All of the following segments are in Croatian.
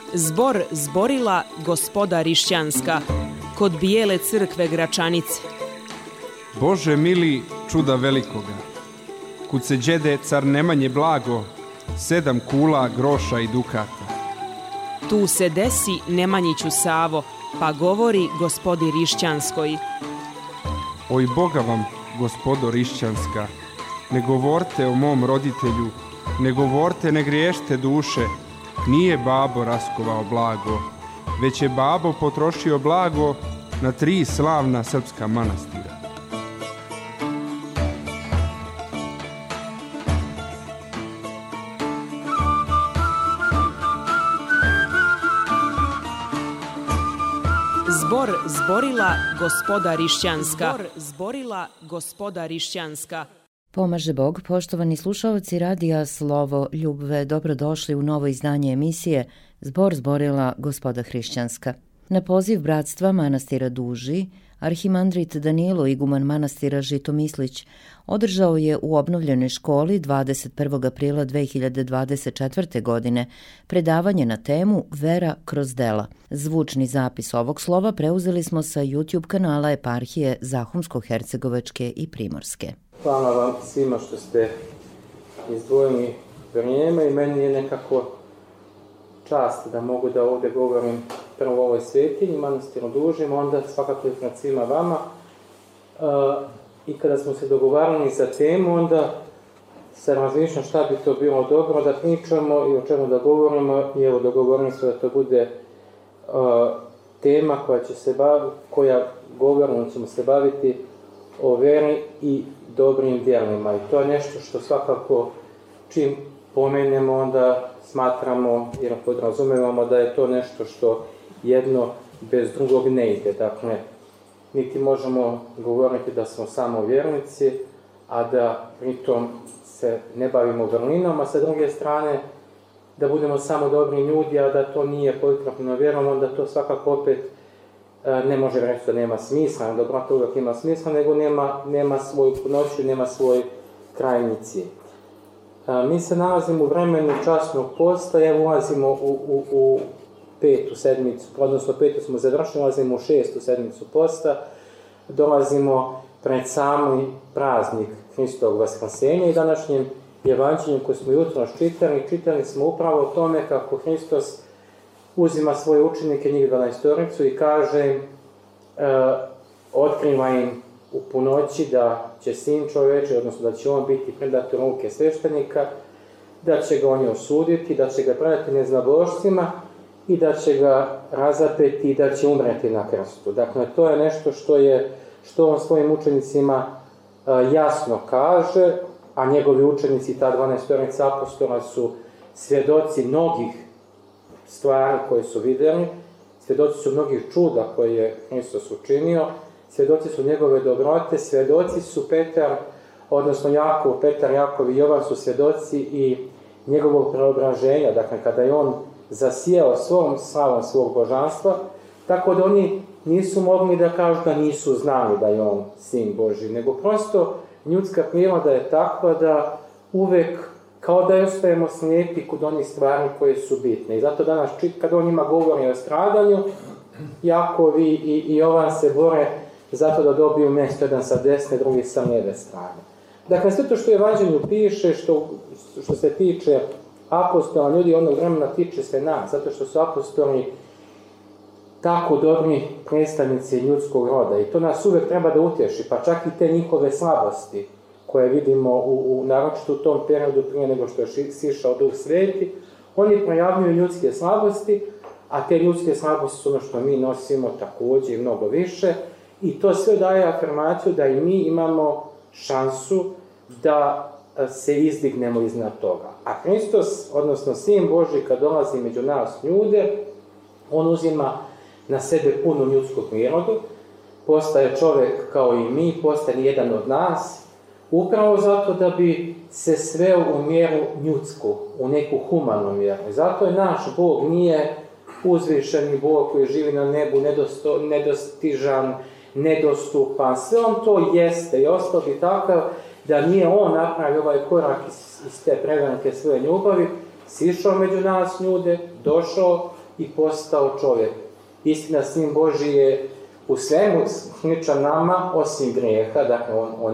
Zbor zborila Gospoda Rišćanska kod Bijele crkve Gračanice. Bože mili, čuda velikoga, kud se đede car Nemanje blago, 7 kula, groša i dukata. Tu se desi Nemanjiću Savo, pa govori Gospodi Rišćanskoj. Oj Boga vam, Gospodo Rišćanska, ne govorte o mom roditelju, ne govorte, ne griješte duše, nije babo raskovao blago, već je babo potrošio blago na 3 slavna srpska manastira. Zbor zborila Gospoda Rišćanska. Zbor zborila Gospoda Rišćanska. Pomaže Bog, poštovani slušaoci Radija Slovo Ljubve, dobrodošli u novo izdanje emisije Zbor zborila Gospoda Hrišćanska. Na poziv bratstva manastira Duži, arhimandrit Danilo, iguman manastira Žitomislić, održao je u obnovljenoj školi 21. aprila 2024. godine predavanje na temu Vera kroz dela. Zvučni zapis ovog slova preuzeli smo sa YouTube kanala eparhije Zahumsko-Hercegovačke i Primorske. Hvala vam svima što ste izdvojili vrijeme i meni je nekako čast da mogu da ovdje govorim prvo u ovoj svetinji, manastiru Dužim, onda svakako i pred svima vama. I kada smo se dogovarali za temu, onda se razmišljam šta bi to bilo dobro da pričamo i o čemu da govorimo. I evo, dogovorili smo da to bude tema koja govorimo, ćemo se baviti o veri i dobrim djelima. I to je nešto što svakako čim pomenemo, onda smatramo jer podrazumevamo da je to nešto što jedno bez drugog ne ide. Dakle, niti možemo govoriti da smo samo vjernici, a da pritom se ne bavimo vrlinom, a sa druge strane da budemo samo dobri ljudi, a da to nije potkrepljeno vjerom, onda to svakako opet ne može reći da nema smisla, dobrota uvijek ima smisla, nego nema svoju punoću, nema svoj krajnji cilj. Mi se nalazimo u vremenu časnog posta, evo ulazimo u 5. sedmicu, odnosno 5. smo završili, ulazimo u 6. sedmicu posta, dolazimo pred sami praznik Hristovog vaskrsenja i današnjem evanđelju koje smo jutros čitali smo upravo o tome kako Hristos uzima svoje učenike, njih 12 i kaže, otkriva im u punoći da će Sin čovječi, odnosno da će on biti predat u ruke sveštenika, da će ga oni osuditi, da će ga predati neznabošcima i da će ga razapeti i da će umreti na krstu. Dakle, to je nešto što on svojim učenicima jasno kaže, a njegovi učenici, ta 12 apostola, su svjedoci mnogih stvari koje su vidjeli, svjedoci su mnogih čuda koje je Hristos učinio, svjedoci su njegove dobrote, svjedoci su Petar, Jakov i Jovan su svjedoci i njegovog preobraženja, dakle kada je on zasijao svom slavom svog božanstva, tako da oni nisu mogli da kažu da nisu znali da je on Sin Božji, nego prosto ljudska priroda je takva da uvek kao da ostajemo slijepi kod onih stvari koje su bitne. I zato danas, kad on njima govori o stradanju, Jakov i Jovan se bore zato da dobiju mjesto, jedan sa desne, drugi sa lijeve strane. Dakle, sve to što u evanđelju piše, što se tiče apostola, ljudi onog vremena tiče se nas, zato što su apostoli tako dobri predstavnici ljudskog roda. I to nas uvijek treba da utješi, pa čak i te njihove slabosti koje vidimo naročito u tom periodu prije nego što je sišao Duh Sveti, oni projavljuju ljudske slabosti, a te ljudske slabosti su ono što mi nosimo također i mnogo više, i to sve daje afirmaciju da i mi imamo šansu da se izdignemo iznad toga. A Hristos, odnosno Sin Božji, kad dolazi među nas ljude, on uzima na sebe punu ljudsku prirodu, postaje čovjek kao i mi, postaje jedan od nas, upravo zato da bi se sveo u mjeru ljudsku, u neku humanu mjeru. Zato je naš Bog nije uzvišeni Bog koji živi na nebu, nedostižan, nedostupan. Sve on to jeste i ostao bi takav da nije on napravio ovaj korak iz te prevelike svoje ljubavi, sišao među nas ljude, došao i postao čovjek. Istina, Sin Božji je u svemu sličan nama, osim grijeha, dakle on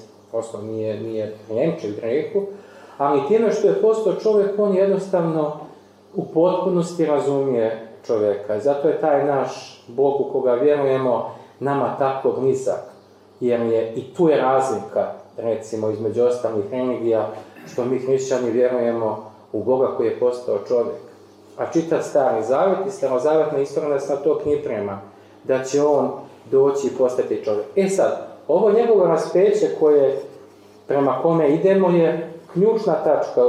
nije prijemčiv grijehu, ali time što je postao čovjek, on jednostavno u potpunosti razumije čovjeka. Zato je taj naš Bog u koga vjerujemo nama tako blizak, jer je i tu je razlika, recimo, između ostalih religija, što mi hrišćani vjerujemo u Boga koji je postao čovjek. A čitav Stari Zavjet i Starozavjetna istorija nas na to priprema, da će on doći i postati čovjek. Sad, ovo njegovo raspeće koje, prema kome idemo, je ključna tačka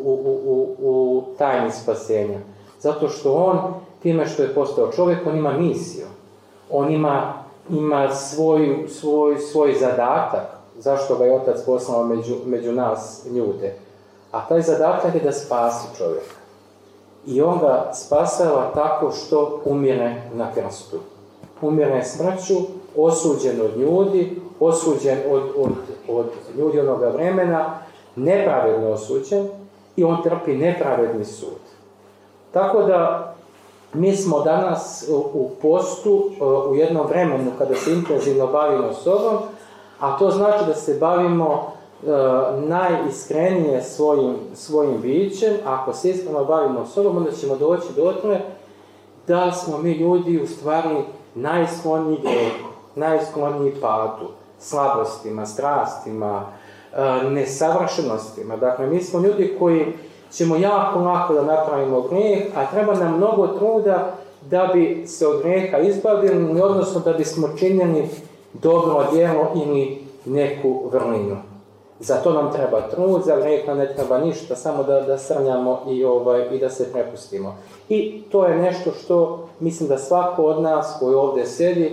u tajni spasenja. Zato što on, time što je postao čovjek, on ima misiju. On ima svoj zadatak, zašto ga je Otac poslao među nas ljude. A taj zadatak je da spasi čovjeka. I on ga spasava tako što umire na krstu. Umire smrću, osuđen od ljudi, osuđen od ljudi onoga vremena, nepravedno osuđen, i on trpi nepravedni sud. Tako da mi smo danas u postu u jednom vremenu kada se intenzivno bavimo sobom, a to znači da se bavimo najiskrenije svojim bićem. Ako se iskreno bavimo sobom, onda ćemo doći do toga da smo mi ljudi u stvari najskloniji grijehu, najskloniji padu, slabostima, strastima, nesavršenostima. Dakle, mi smo ljudi koji ćemo jako lako da napravimo grijeh, a treba nam mnogo truda da bi se od grijeha izbavili, odnosno da bismo činili dobro djelo ili neku vrlinu. Za to nam treba trud, za grijeh nam ne treba ništa, samo da srnjamo i da se prepustimo. I to je nešto što mislim da svako od nas koji ovdje sedi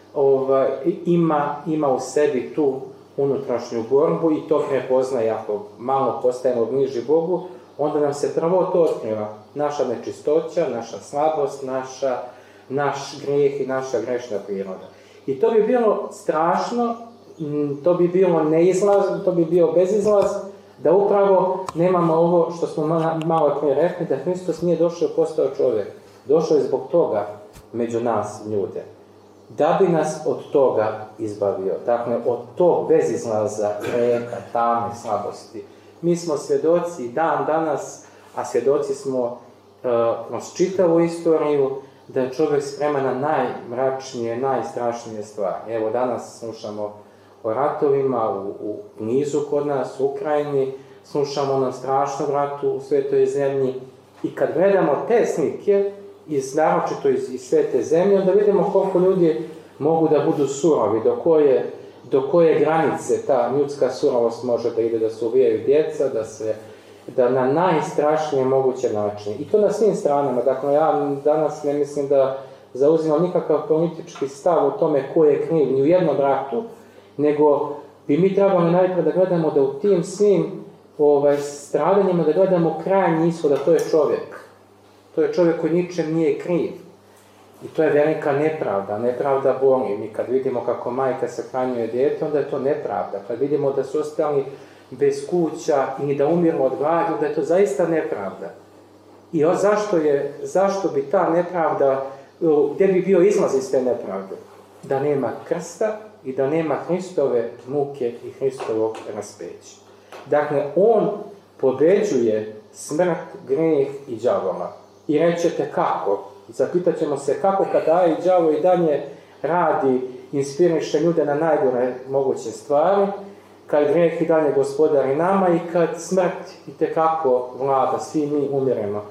ima u sebi tu unutrašnju borbu i to prepoznaje. Ako malo postajemo bliži Bogu, onda nam se prvo to otkriva. Naša nečistoća, naša slabost, naš grijeh i naša grešna priroda. I to bi bilo strašno, to bi bilo neizlaz, to bi bio bezizlaz, da upravo nemamo ovo što smo malo prije rekli, da Hristos nije došao i postao čovjek. Došao je zbog toga među nas ljude. Da bi nas od toga izbavio. Dakle, od tog bezizlaza, grijeha, tame, slabosti. Mi smo svjedoci dan danas, a svjedoci smo kroz čitavu istoriju, da je čovjek spreman na najmračnije, najstrašnije stvari. Evo, danas slušamo o ratovima u nizu kod nas, u Ukrajini, slušamo o strašnom ratu u svetoj zemlji. I kad gledamo te slike, naročito iz svete zemlje, onda vidimo koliko ljudi mogu da budu surovi, do koje granice ta ljudska surovost može da ide, da se ubijaju djeca, da na najstrašnije moguće načine. I to na svim stranama. Dakle, ja danas ne mislim da zauzimam nikakav politički stav o tome ko je kriv ni u jednom ratu, nego bi mi trebali najprije da gledamo da u tim svim stradanjima da gledamo krajnji ishod, a to je čovjek. To je čovjek koji ničem nije kriv. I to je velika nepravda. Nepravda boli. Mi kad vidimo kako majka sahranjuje dijete, onda je to nepravda. Kad vidimo da su ostali bez kuća ili da umiru od gladi, onda je to zaista nepravda. I zašto bi ta nepravda, gdje bi bio izlaz iz te nepravde? Da nema krsta i da nema Hristove muke i Hristovog raspeća. Dakle, on pobeđuje smrt, grijeh i đavola. I rećete kako? Zapitat ćemo se kako kada i đavo i dalje radi, inspiriše ljude na najgore moguće stvari, kad grijeh i dalje gospodari nama i kad smrt itekako vlada, svi mi umiremo.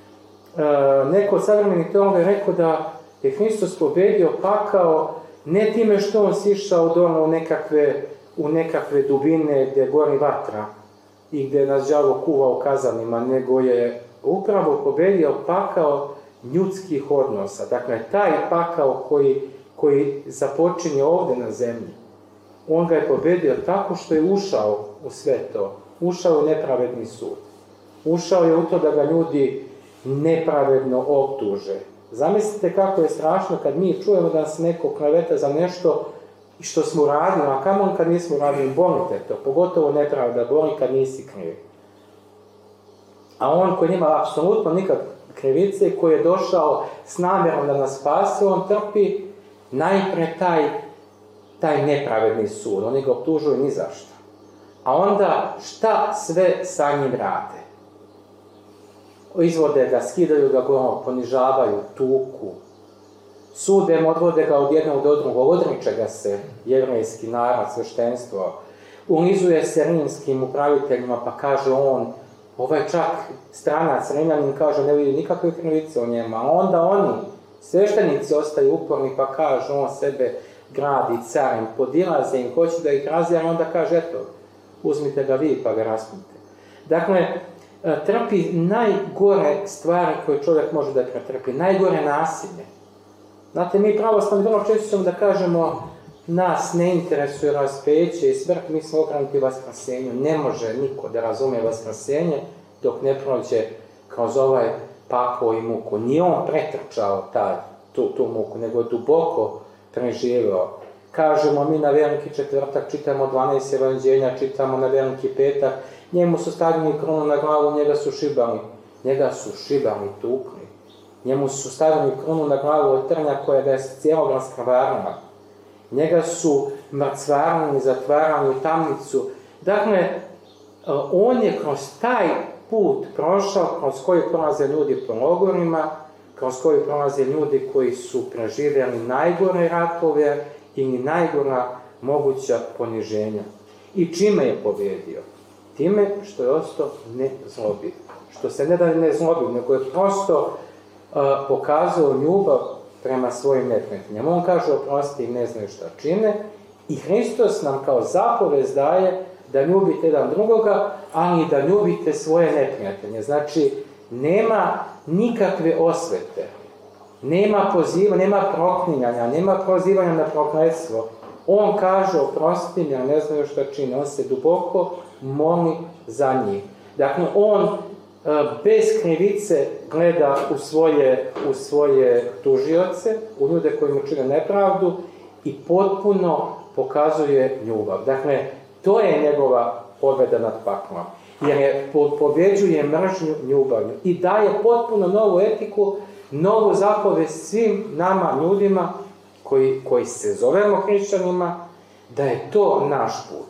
Neko od savremenih teologa je rekao da je Hristos pobedio pakao ne time što on sišao dole u nekakve dubine gdje gori vatra i gdje nas đavo kuva u kazanima, nego je upravo pobedio pakao ljudskih odnosa. Dakle, taj pakao koji započinje ovdje na zemlji, on ga je pobedio tako što je ušao u sve to. Ušao u nepravedni sud. Ušao je u to da ga ljudi nepravedno optuže. Zamislite kako je strašno kad mi čujemo da nas neko kleveta za nešto što smo radili, a kamo kad nismo radili, bolite to. Pogotovo nepravda boli kad nisi kriv. A on koji nema apsolutno krivice, koji je došao s namjerom da nas spasi, on trpi najpre taj nepravedni sud. Oni ga optužuju ni za što. A onda šta sve sa njim rade? Izvode ga, skidaju ga gorom, ponižavaju, tuku. Sudem odvode ga od jednog do drugog, odriče ga se jevrejski narod, sveštenstvo. Ulizuje se rimskim upraviteljima, pa kaže on, ovaj čak stranac, Rimljanin, kaže ne vidi nikakve krivice o njemu. A onda oni, sveštenici, ostaju uporni, pa kaže on sebe gradi carem, podilaze im, hoće da ih razjara, onda kaže eto, uzmite ga vi pa ga raspnite. Dakle, trpi najgore stvari koje čovjek može da pretrpi, najgore nasilje. Znate, mi pravoslavni vrlo često ćemo da kažemo nas ne interesuje raspeće i smrt, mi smo okrenuti vaskrsenju. Ne može niko da razume vaskrsenje dok ne prođe kroz ovaj pakao i muku. Nije on pretrčao tu muku, nego je duboko preživio. Kažemo mi na Veliki četvrtak, čitamo 12 evanđelja, čitamo na Veliki petak, njemu su stavili krunu na glavu, njega su šibali, tukli. Njemu su stavili krunu na glavu od trnja koja ga je cijelog raskrvarila. Njega su mrcvarili, zatvarali u tamnicu. Dakle, on je kroz taj put prošao, kroz koji prolaze ljudi po logorima, kroz koji prolaze ljudi koji su preživjeli najgore ratove ili najgora moguća poniženja. I čime je pobjedio? Time što je ostao nezlobiv. Što se ne da ne zlobiv, nego je prosto pokazao ljubav prema svojim neprijateljima. On kaže oprosti im, ne znaju šta čine, i Hristos nam kao zapovest daje da ljubite jedan drugoga, ali da ljubite svoje neprijatelje. Znači, nema nikakve osvete, nema pozivanja, nema proklinjanja, nema pozivanja na prokletstvo. On kaže oprosti im, jer ne znaju šta čine. On se duboko moli za njih. Dakle, on bez krivice gleda u svoje tužioce, u ljude koji mu čine nepravdu i potpuno pokazuje ljubav. Dakle, to je njegova pobjeda nad paklom. Jer pobjeđuje mržnju ljubavlju i daje potpuno novu etiku, novu zapovest svim nama ljudima koji se zovemo hrišćanima, da je to naš put.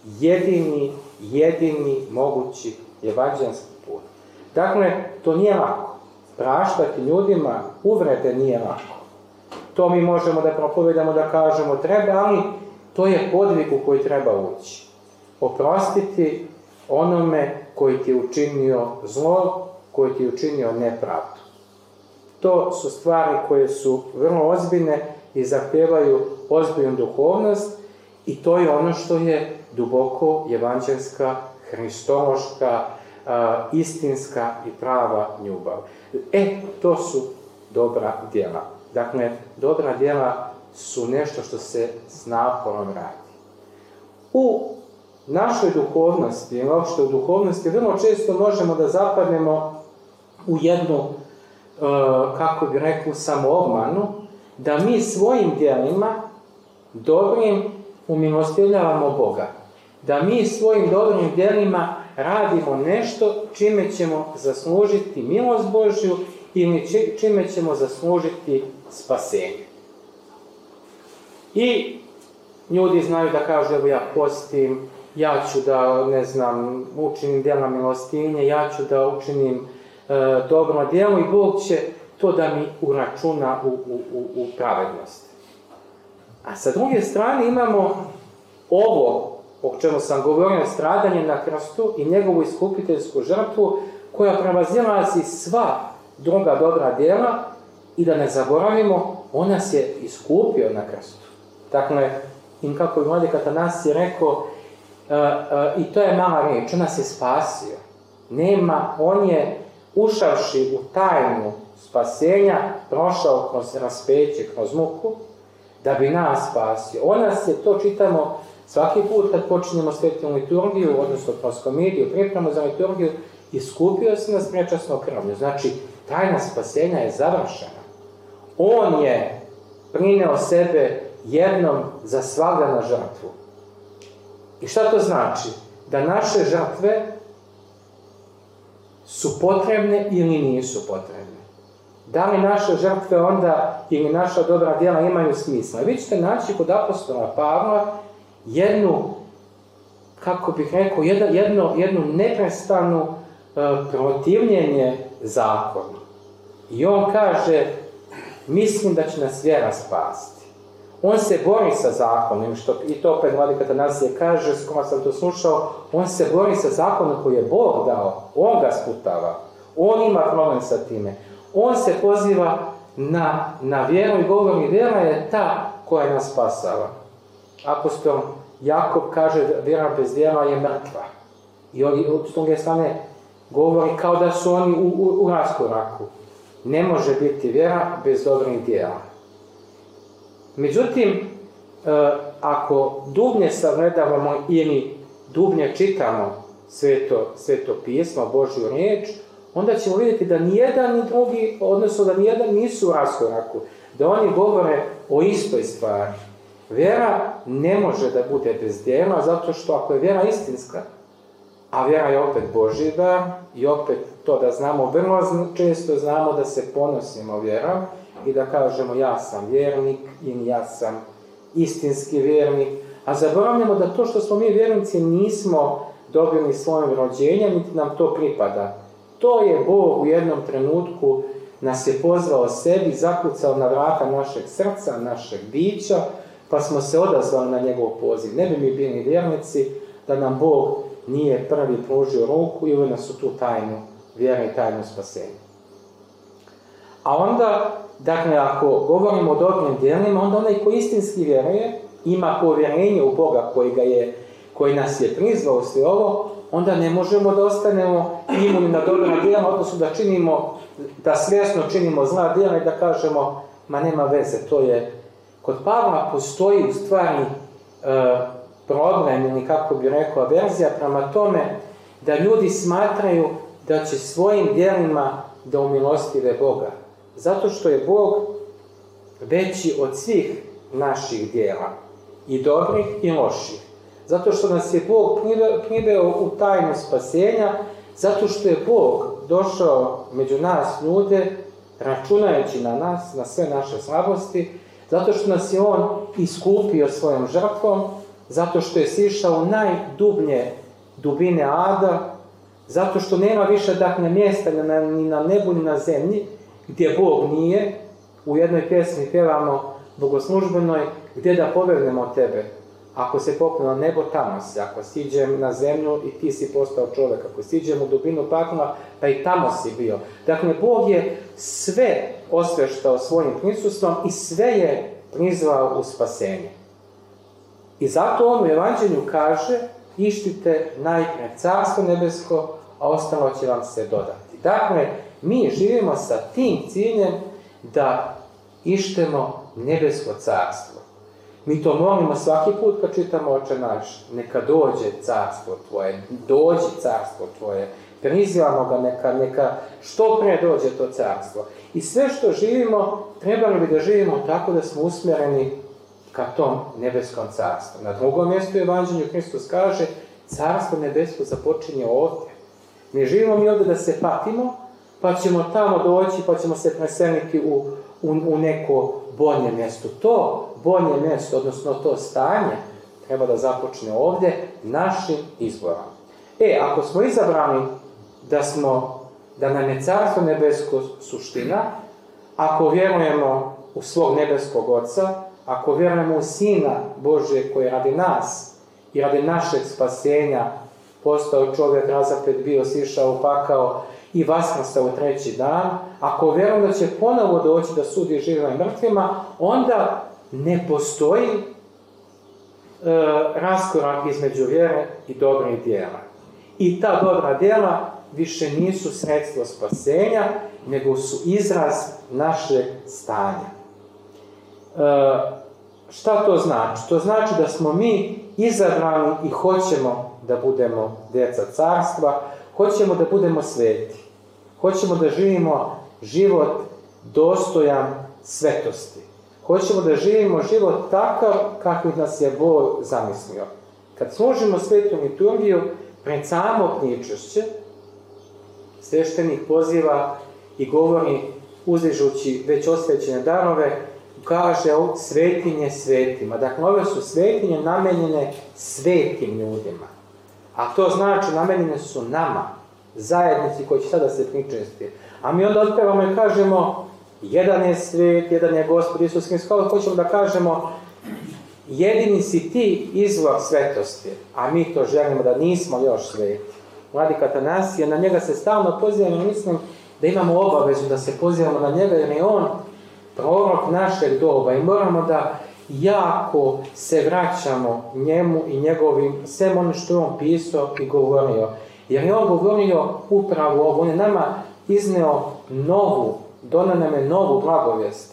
Jedini mogući evanđelski put. Dakle, to nije lako. Praštati ljudima uvrede nije lako. To mi možemo da propovedamo, da kažemo treba, ali to je podvig u koji treba ući. Oprostiti onome koji ti je učinio zlo, koji ti je učinio nepravdu. To su stvari koje su vrlo ozbiljne i zahtijevaju ozbiljnu duhovnost i to je ono što je duboko evanđelska, hristološka, istinska i prava ljubav. To su dobra djela. Dakle, dobra djela su nešto što se s naporom radi. U našoj duhovnosti, uopšte u duhovnosti, vrlo često možemo da zapadnemo u jednu, kako bi rekao, samoobmanu, da mi svojim djelima dobrim umilostivljavamo Boga. Da mi svojim dobrim djelima radimo nešto čime ćemo zaslužiti milost Božju ili čime ćemo zaslužiti spasenje. I ljudi znaju da kažu, evo ja postim, ja ću da, učinim djela milostinje, ja ću da učinim dobro djelo i Bog će to da mi uračuna u pravednost. A sa druge strane imamo ovo, o čemu sam govorio, stradanje na krstu i njegovu iskupiteljsku žrtvu, koja prevazilazi sva druga dobra djela i da ne zaboravimo, on nas je iskupio na krstu. Dakle, i kako je vladika Atanasije rekao, i to je mala riječ, on nas je spasio. On je ušavši u tajnu spasenja, prošao kroz raspeće, kroz muku, da bi nas spasio. On nas je, to čitamo svaki put kad počinjemo svetu liturgiju, odnosno kroz komediju, pripremu za liturgiju, iskupio se nas prečasno krvlju. Znači, tajna spasenja je završena. On je prineo sebe jednom za svagda na žrtvu. I šta to znači? Da naše žrtve su potrebne ili nisu potrebne. Da li naše žrtve onda ili naša dobra djela imaju smisla? Vi ćete naći kod apostola Pavla jednu, kako bih rekao, jednu neprestanu protivljenje zakonu. I on kaže, mislim da će nas vjera spasti. On se bori sa zakonom, i to opet Vladika Atanasije kaže, skoro sam to slušao, on se bori sa zakonom koji je Bog dao, on ga sputava, on ima problem sa time. On se poziva na vjeru i govori, vjera je ta koja nas spasava. Apostol Jakov kaže, vjera bez djela je mrtva. I od druge strane govori kao da su oni u raskoraku. Ne može biti vjera bez dobrih djela. Međutim, ako dublje sagledavamo ili dublje čitamo sveto pismo, Božju riječ, onda ćemo vidjeti da nijedan ni drugi, odnosno da nijedan nisu u raskoraku, da oni govore o istoj stvari. Vjera ne može da bude bez djela, zato što ako je vjera istinska, a vjera je opet Božji dar, i opet to da znamo, vrlo često znamo da se ponosimo vjerom i da kažemo ja sam vjernik ili ja sam istinski vjernik, a zaboravljamo da to što smo mi vjernici nismo dobili svojim rođenjem, niti nam to pripada. To je Bog u jednom trenutku nas je pozvao sebi, zakucao na vrata našeg srca, našeg bića, pa smo se odazvali na njegov poziv. Ne bi mi bili vjernici da nam Bog nije prvi pružio ruku i uveo nas u tu tajnu vjeru i tajnu spasenja. A onda, dakle, ako govorimo o dobrim djelima, onda onaj ko istinski vjeruje, ima povjerenje u Boga koji nas je prizvao sve ovo, onda ne možemo da ostanemo imuni na dobra djela, odnosno da svjesno činimo zla djela i da kažemo, ma nema veze, to je... Kod Pavla postoji u stvari problem, ili kako bi rekao, averzija prema tome da ljudi smatraju da će svojim djelima da umilostive Boga. Zato što je Bog veći od svih naših djela, i dobrih i loših. Zato što nas je Bog priveo u tajnu spasenja, zato što je Bog došao među nas ljude, računajući na nas, na sve naše slabosti, zato što nas je On iskupio svojom žrtvom, zato što je sišao u najdublje dubine ada, zato što nema više dakle mjesta ni na nebu ni na zemlji, gdje Bog nije. U jednoj pjesmi pjevamo bogoslužbenoj, gdje da pobegnemo tebe. Ako se popne na nebo, tamo si. Ako siđem na zemlju i ti si postao čovjek. Ako siđem u dubinu pakla, pa i tamo si bio. Dakle, Bog je sve osveštao svojim prisustvom i sve je prizvao u spasenje. I zato On u Evanđelju kaže, ištite najprije carstvo nebesko, a ostalo će vam se dodati. Dakle, mi živimo sa tim ciljem da ištemo nebesko carstvo. Mi to molimo svaki put kad čitamo Oče naš. Neka dođe carstvo tvoje, dođi carstvo tvoje. Prizivamo ga, neka što pre dođe to carstvo. I sve što živimo, trebali bi da živimo tako da smo usmjereni ka tom nebeskom carstvu. Na drugom mjestu u Evanđelju Hristos kaže, carstvo nebesko započinje ovdje. Ne živimo mi ovdje da se patimo, pa ćemo tamo doći, pa ćemo se preseliti u neko bolje mjesto. To bolje mjesto, odnosno to stanje, treba da započne ovdje našim izborom. Ako smo izabrani da nam je carstvo nebesko suština, ako vjerujemo u svog nebeskog Oca, ako vjerujemo u Sina Božje koji radi nas i radi našeg spasenja postao čovjek, razapet bio, sišao u pakao i vaskrstao u treći dan, ako vjerujemo da će ponovo doći da sudi živima i mrtvima, onda ne postoji raskorak između vjere i dobrih djela. I ta dobra djela više nisu sredstvo spasenja, nego su izraz našeg stanja. Šta to znači? To znači da smo mi izabrani i hoćemo da budemo djeca carstva, hoćemo da budemo sveti, hoćemo da živimo život dostojan svetosti. Hoćemo da živimo život takav kakvi nas je Bog zamislio. Kad služimo svetu liturgiju, pred samo pričešće, sveštenik poziva i govori uzdižući već osvećene darove, kaže svetinje svetima. Dakle, ove su svetinje namenjene svetim ljudima. A to znači namenjene su nama, zajednici koji će sada se pričesti. A mi onda otpevamo i kažemo, jedan je svet, jedan je Gospod Isus Hrist, kao hoćemo da kažemo, jedini si ti izvor svetosti, a mi to želimo da nismo još sveti. Vladika Atanasije, na njega se stalno pozivamo, mislim da imamo obavezu da se pozivamo na njega, jer je on prorok našeg doba i moramo da jako se vraćamo njemu i njegovim, sve ono što je on pisao i govorio. Jer je on govorio upravo ovo, on je nama izneo donao nam je novu blagovijest.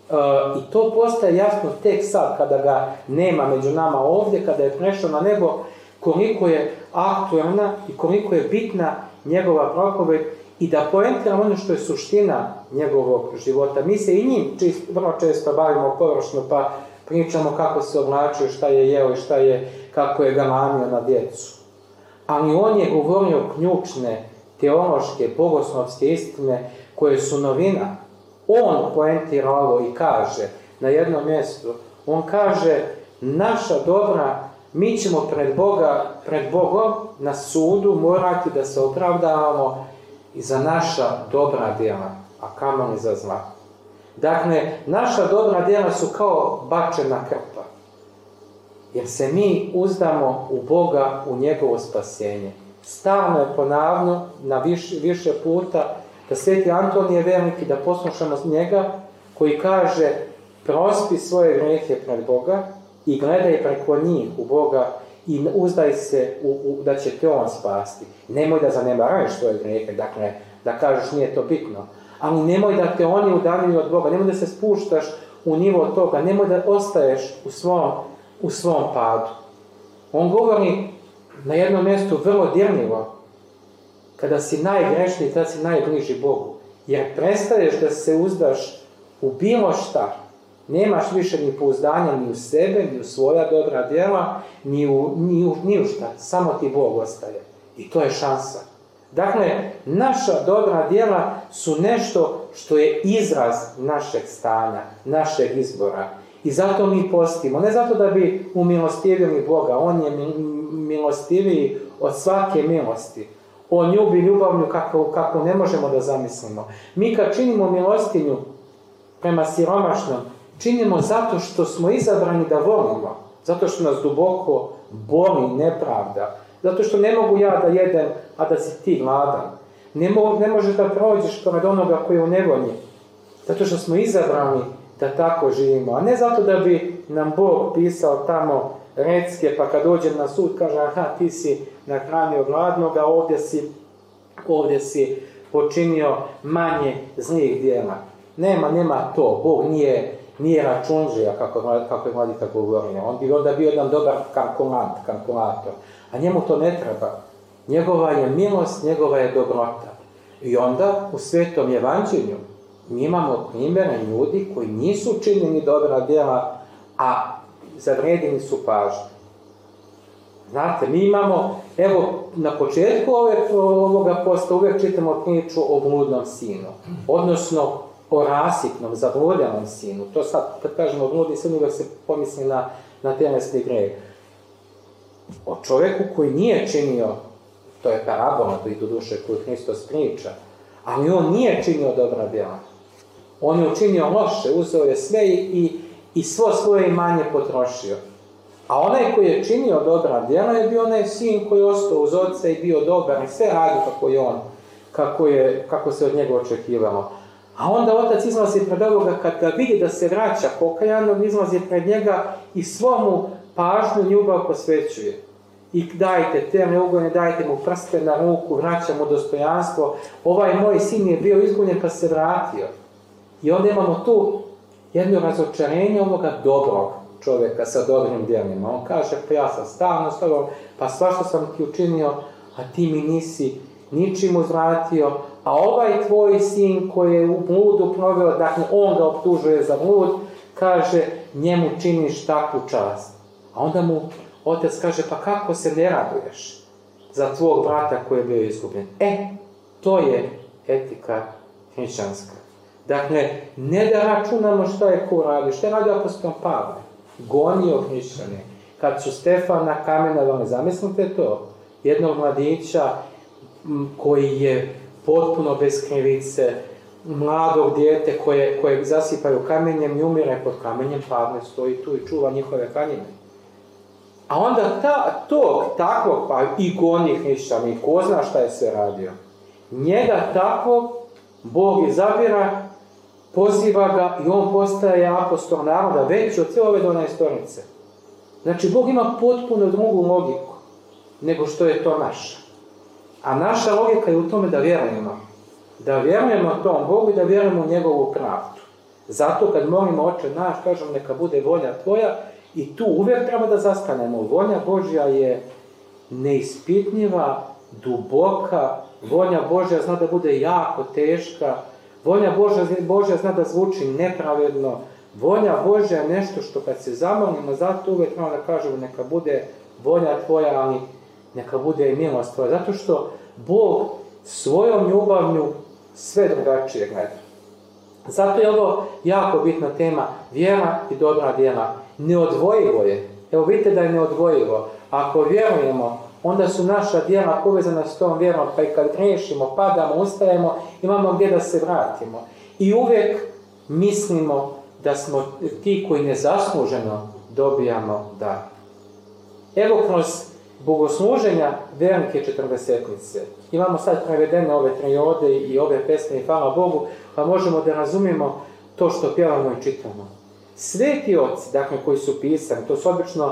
I to postaje jasno tek sad, kada ga nema među nama ovdje, kada je prešao na nebo, koliko je aktualna i koliko je bitna njegova propoved i da poentiramo ono što je suština njegovog života. Mi se i njim vrlo često bavimo površno, pa pričamo kako se oblačio, šta je jeo i kako je galamio na djecu. Ali on je govorio ključne, teološke, bogoslovske istine koje su novina. On poentira ovo i kaže na jednom mjestu, on kaže, naša dobra, mi ćemo pred Bogom na sudu morati da se opravdavamo i za naša dobra djela, a kamoli za zla. Dakle, naša dobra djela su kao bačena krpa, jer se mi uzdamo u Boga, u njegovo spasenje. Stalno je ponavljano na više puta da sveti Antonije Veliki, da poslušamo njega, koji kaže, prospi svoje grehe pred Boga i gledaj preko njih u Boga i uzdaj se da će te on spasti. Nemoj da zanemaruješ svoje grehe, dakle, da kažeš nije to bitno, ali nemoj da te oni udaljuju od Boga, nemoj da se spuštaš u nivo toga, nemoj da ostaješ u svom padu. On govori na jednom mjestu vrlo dirljivo, kada si najgrešniji, tada si najbliži Bogu, jer prestaješ da se uzdaš u bilo šta. Nemaš više ni pouzdanja ni u sebe, ni u svoja dobra djela, ni u šta. Samo ti Bog ostaje. I to je šansa. Dakle, naša dobra djela su nešto što je izraz našeg stanja, našeg izbora. I zato mi postimo. Ne zato da bi umilostivili Boga. On je milostiviji od svake milosti. On ljubi ljubavnju kako ne možemo da zamislimo. Mi kad činimo milostinju prema siromašnom, činimo zato što smo izabrani da volimo. Zato što nas duboko boli nepravda. Zato što ne mogu ja da jedem, a da si ti gladan. Ne možeš da prođeš pored onoga koji je u nevolji. Zato što smo izabrani da tako živimo. A ne zato da bi nam Bog pisao tamo recke, pa kad dođem na sud kaže, aha, ti si nahranio gladnoga, ovdje si počinio manje zlih djela. Nema to. Bog nije računđija, kako je Vladika govorio. On bi onda bio jedan dobar kalkulator. A njemu to ne treba. Njegova je milost, njegova je dobrota. I onda u Svetom Evanđelju mi imamo primjere ljudi koji nisu činili dobra djela, a zavrijedili su pažnju. Znate, mi imamo, evo, na početku ovoga posta uvijek čitamo priču o bludnom sinu, odnosno o rasipnom, zabludjelom sinu. To sad, kad kažemo bludni sin, uvijek se pomisli na tjelesni grijeh. O čovjeku koji nije činio, to je parabola, do duše koju Hristos priča, ali on nije činio dobra djela. On je učinio loše, uzeo je sve i svo svoje imanje potrošio. A onaj koji je činio dobra djela je bio onaj sin koji je ostao uz oca i bio dobar i sve radi kako je on, kako se od njega očekivalo. A onda otac izlazi pred ovoga, kad ga vidi da se vraća pokajano, izlazi pred njega i svomu pažnju ljubav posvećuje. I dajte temne ugone, dajte mu prste na ruku, vraća mu dostojanstvo. Ovaj moj sin je bio izgunjen pa se vratio. I onda imamo tu jedno razočarenje ovoga dobrog čovjeka sa dobrim djelima. On kaže, pa ja sam stalno s tobom, pa svašta sam ti učinio, a ti mi nisi ničim uzvratio, a ovaj tvoj sin koji je u bludu proveo, dakle on ga optužuje za blud, kaže, njemu činiš takvu čast. A onda mu otac kaže, pa kako se ne raduješ za tvog brata koji je bio izgubljen? To je etika hrišćanska. Dakle, ne da računamo šta je ko radio, šta je radio apostol Pavle, gonio hrišćane. Kad su Stefana kamenovali, zamislite to, jednog mladića koji je potpuno bez krivice, mladog dijete koje zasipaju kamenjem i umire pod kamenjem, Pavle stoji tu i čuva njihove kanine. A onda takvog, pa i goni hrišćana, i ko zna šta je sve radio, njega takvog Bog izabira, poziva ga i on postaje apostol naroda veći od cijele ove 12-torice. Znači, Bog ima potpuno drugu logiku nego što je to naša. A naša logika je u tome da vjerujemo. Da vjerujemo tom Bogu i da vjerujemo u njegovu pravdu. Zato kad molimo Oče naš, kažemo neka bude volja tvoja i tu uvijek treba da zastanemo. Volja Božja je neispitnjiva, duboka, volja Božja zna da bude jako teška, volja Božja zna da zvuči nepravedno, volja Božja je nešto što kad se zamolimo, zato uvijek treba da kažemo neka bude volja tvoja, ali neka bude i milost tvoja. Zato što Bog svojom ljubavlju sve drugačije gleda. Zato je ovo jako bitna tema, vjera i dobra djela. Neodvojivo je. Evo vidite da je neodvojivo. Ako vjerujemo, onda su naša djela povezana s tom vjerom, pa i kad griješimo, padamo, ustajemo, imamo gdje da se vratimo. I uvijek mislimo da smo ti koji nezasluženo dobijamo dar. Evo kroz bogosluženja Velike Četrdesetnice. Imamo sad prevedene ove triode i ove pesme i hvala Bogu, pa možemo da razumijemo to što pjevamo i čitamo. Sveti oci, dakle, koji su pisani, to su obično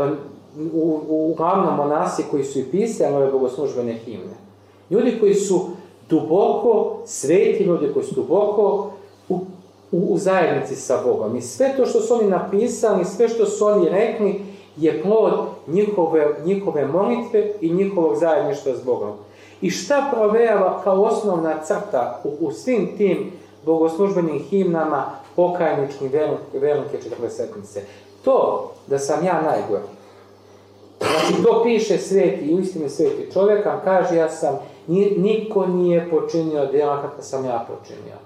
uglavnom monasi koji su i pisali ove bogoslužbene himne. Ljudi koji su duboko, sveti ljudi koji su duboko u zajednici sa Bogom. I sve to što su oni napisali, sve što su oni rekli, je plod njihove molitve i njihovog zajedništva s Bogom. I šta provejava kao osnovna crta u svim tim bogoslužbenim himnama pokajničkim Velike Četrdesetnice? To da sam ja najgori. Znači, to piše sveti i uistinu sveti čovjek, a kaže niko nije počinio djela kako sam ja počinio.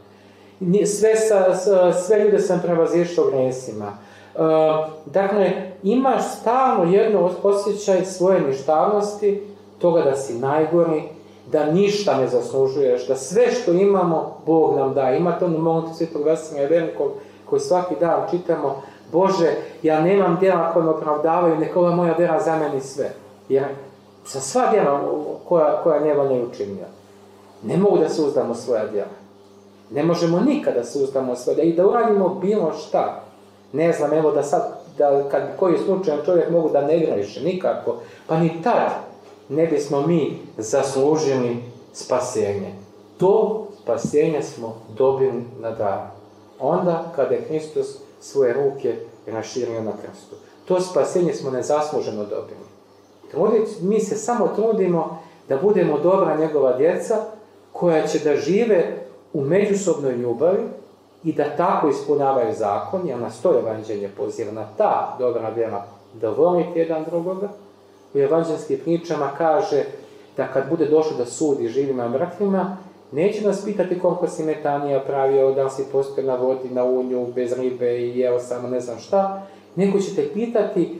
Sve ljude sam prevazišao grijesima. Dakle, imaš stalno jedno osjećaj svoje ništavnosti, toga da si najgori, da ništa ne zaslužuješ, da sve što imamo, Bog nam da. Imate onu molitvu Svetog Vasilija Velikog koju svaki dan čitamo: Bože, ja nemam djela koje me opravdavaju, neka ova moja vjera zameni sve. Jer sa sva djela koja ne valja učinio, ne mogu da se uzdamo svoja djela. Ne možemo nikada se uzdamo svoja djela i da uradimo bilo šta. Ne znam, evo da sad, kad koji slučajan čovjek mogu da ne griješi, nikako, pa ni tad ne bismo mi zaslužili spasenje. To spasenje smo dobili na dar. Onda kada je Hristos svoje ruke raširio na krstu. To spasenje smo nezasluženo dobili. Mi se samo trudimo da budemo dobra njegova djeca koja će da žive u međusobnoj ljubavi i da tako ispunjavaju zakon, jer nas to evanđelje poziva na ta dobra djela, da volite jedan drugoga. U evanđelskim pričama kaže da kad bude došlo da sudi živima i mrtvima, neće nas pitati koliko si metanija pravio, da li si postojao na vodi, na ulju, bez ribe i jeo samo ne znam šta, nego ćete pitati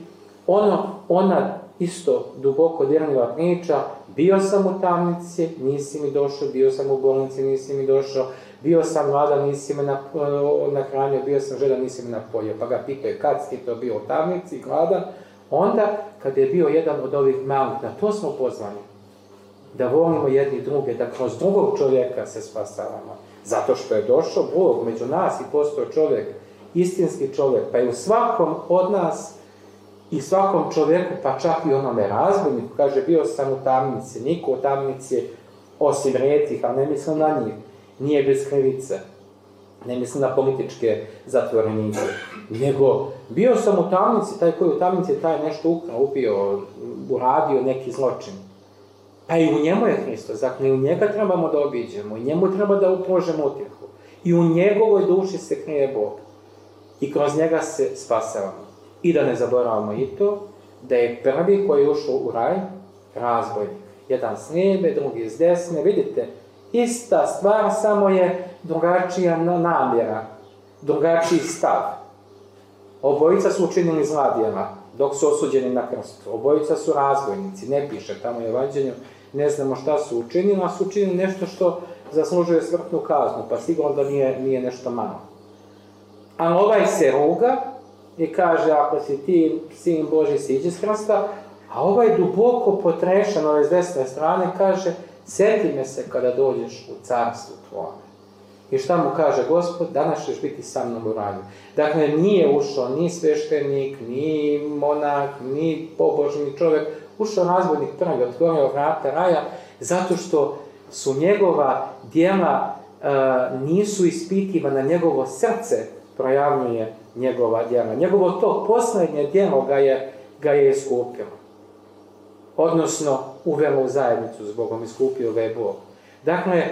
ona isto duboko dirljiva priča: bio sam u tamnici, nisi mi došao, bio sam u bolnici, nisi mi došao, bio sam gladan, nisi me nahranio, bio sam žedan, nisi me napojio. Pa ga pitaju: kad si to bio u tamnici, gladan? Onda kad je bio jedan od ovih malih, na to smo pozvani. Da volimo jedni druge, da kroz drugog čovjeka se spasavamo. Zato što je došao Bog među nas i postao čovjek, istinski čovjek, pa i u svakom od nas i svakom čovjeku, pa čak i onome razbojniku, kaže: bio sam u tamnici, niko u tamnici osim retih, ali ne mislim na njih, nije bez krivice. Ne mislim na političke zatvorenike, nego bio sam u tamnici, taj koji u tamnici, taj nešto ukrao, upio, uradio neki zločin. Pa i u njemu je Hristos, dakle i u njega trebamo da obiđemo, i njemu treba da uprožemo utjehu. I u njegovoj duši se krije Bog. I kroz njega se spasavamo. I da ne zaboravamo i to, da je prvi koji je ušao u raj, razbojnik. Jedan s lijeve, drugi s desne, vidite, ista stvar, samo je drugačija namjera, drugačiji stav. Obojica su učinili zla djela, dok su osuđeni na krstu. Obojica su razbojnici, ne piše tamo u Evanđelju, ne znamo šta su učinili, a su učinili nešto što zaslužuje smrtnu kaznu, pa sigurno da nije nešto malo. A ovaj se ruga i kaže, ako si ti sin Božji, siđi s krsta, a ovaj duboko potrešan ove s desne strane kaže, sjeti me se kada dođeš u carstvu tvome. I šta mu kaže Gospod? Danas ćeš biti sa mnom u raju. Dakle, nije ušao ni sveštenik, ni monak, ni pobožni čovjek, ušao razbojnik prvi, otvorio vrata raja, zato što su njegova djela nisu ispitivana, njegovo srce projavljuje njegova djela. Njegovo to posljednje djelo ga je iskupilo. Odnosno, uvelo u zajednicu s Bogom, iskupio ga je Bog. Dakle,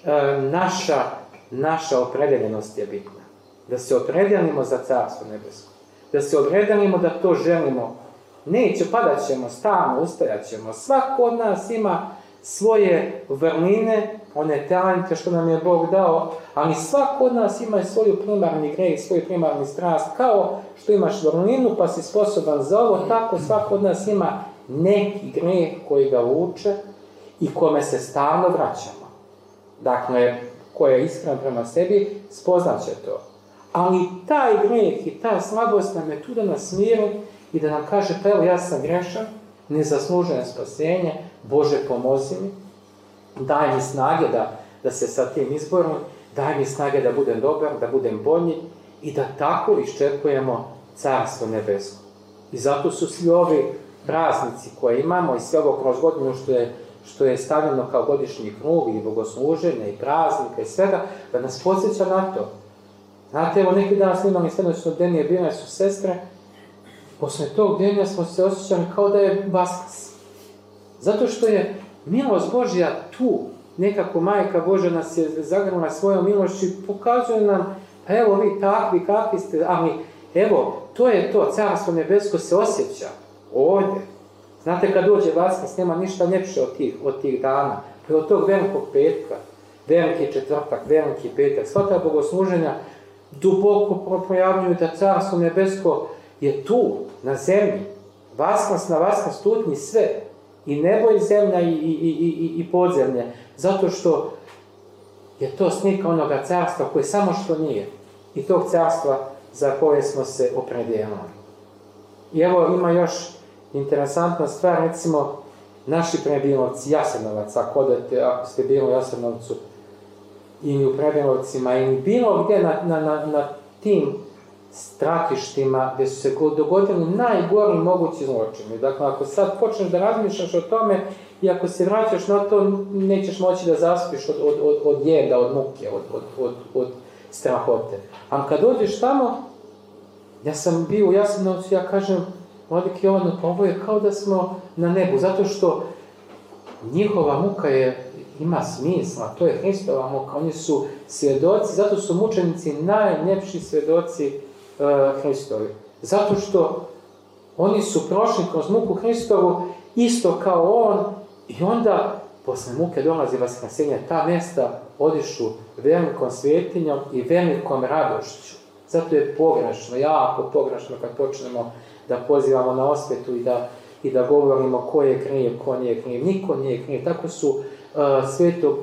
naša opredeljenost je bitna. Da se opredelimo za Carstvo nebesko. Da se opredelimo da to želimo. Neće, padat ćemo, stalno, ustajat ćemo. Svako od nas ima svoje vrline, one talente što nam je Bog dao, ali svako od nas ima i svoju primarni grijeh, svoju primarni strast. Kao što imaš vrlinu pa si sposoban za ovo, tako svako od nas ima neki grijeh koji ga vuče i kome se stalno vraćamo. Dakle, ko je iskren prema sebi, spoznat će to. Ali taj grijeh i ta slabost nam je tu da nas smiri i da nam kaže, pa evo ja sam grešan, ne zaslužujem spasenje, Bože pomozi mi, daj mi snage da se sa tim izborim, daj mi snage da budem dobar, da budem bolji i da tako iščekujemo Carstvo nebesko. I zato su svi ovi praznici koje imamo i sve ovo kroz godinu što je stavljeno kao godišnji krug i bogosluženja i praznika i svega, da nas podsjeća na to. Znate, evo neki dan snimali srednoćno denije, bile su sestre, posle tog denja smo se osjećali kao da je Vaskrs. Zato što je milost Božja tu, nekako Majka Božja nas je zagrnula svojom milošću i pokazuje nam, pa evo vi takvi, kakvi ste, ali evo, to je to, Carstvo nebesko se osjeća ovdje. Znate, kad dođe Vaskrs, nema ništa ljepše od tih dana. Pa od tog velikog petka, veliki četvrtak, veliki petak, sva ta bogosluženja duboko projavljuju da Carstvo nebesko je tu, na zemlji. Vaskrs na Vaskrs tutnji sve. I nebo i zemlja i podzemlje. Zato što je to slika onoga carstva koje samo što nije. I tog carstva za koje smo se opredijelili. I evo ima još interesantna stvar, recimo naši Prebilovci, Jasenovac, ako ste bili u Jasenovcu ili u Prebilovcima ili bilo gdje na tim stratištima gdje su se dogodili najgori mogući zločini. Dakle, ako sad počneš da razmišljaš o tome i ako se vraćaš na to, nećeš moći da zaspiš od jeda, od muke, od strahote. A kad dođeš tamo, ja sam bio u Jasenovcu, ja kažem, Vladike Jovanu, pa ovo je kao da smo na nebu, zato što njihova muka ima smisla, to je Hristova muka, oni su svjedoci, zato su mučenici najljepši svjedoci Hristovi. Zato što oni su prošli kroz muku Hristovu isto kao on i onda posle muke dolazi vaskrsenje. Ta mjesta odišu velikom svjetinjom i velikom radošću. Zato je pogrešno, jako pogrešno kad počnemo da pozivamo na osvetu i da govorimo ko je kriv, ko nije kriv. Niko nije kriv. Tako su svetog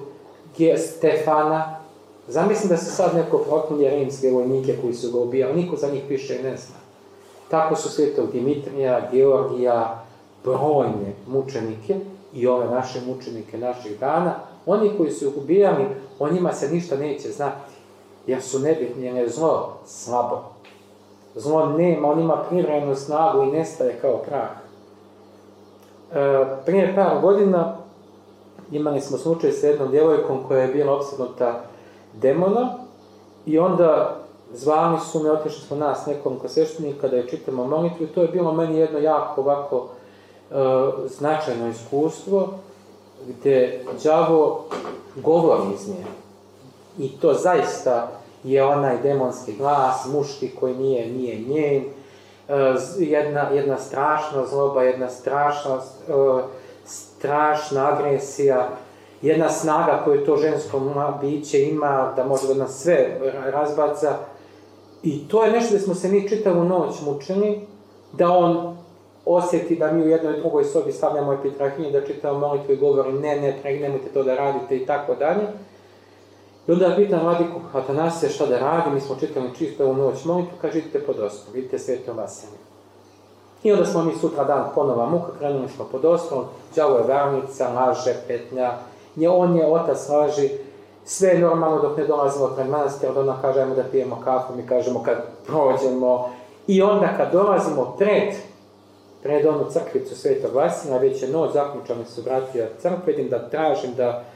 Stefana. Zamislim da se sad neko proklinje rimske vojnike koji su ga ubijali. Niko za njih više ne zna. Tako su svetog Dimitrija, Georgija, brojne mučenike i ove naše mučenike naših dana. Oni koji su ih ubijali, o njima se ništa neće znati. Jer su nebitni, jer je zlo slabo. Zlo nema, on ima privremenu snagu i nestaje kao prah. Prije par godina imali smo slučaj s jednom djevojkom koja je bila opsednuta demonom i onda zvali su me, otišli smo nas nekom sveštenika da je čitamo molitvu i to je bilo meni jedno jako ovako značajno iskustvo gdje đavo govori iz nje. I to zaista je onaj demonski glas, muški koji nije njen, jedna strašna zloba, jedna strašna agresija jedna snaga koju to žensko biće ima, da može da nas sve razbaca. I to je nešto da smo se mi čitavu noć mučili, da on osjeti da mi u jednoj i drugoj sobi stavljamo epitrahiju, da čitamo molitvu i govori ne, nemojte to da radite i tako dalje. I onda pitam vladiku Atanasija šta da radi, mi smo čitali čitavu noć molitvu, kaže idite pod ostrom, vidite sveto vaselje. I onda smo mi sutra dan ponova muka, krenuli smo pod ostrom, đavo je varnica, laže, petnja, on je otac laži, sve je normalno dok ne dolazimo pred manastir, onda kaže ajmo da pijemo kafu, mi kažemo kad prođemo. I onda kad dolazimo pred onu crkvicu Svetog Vasilija, već je noć, zaključani su bratija crkve, vidim da tražim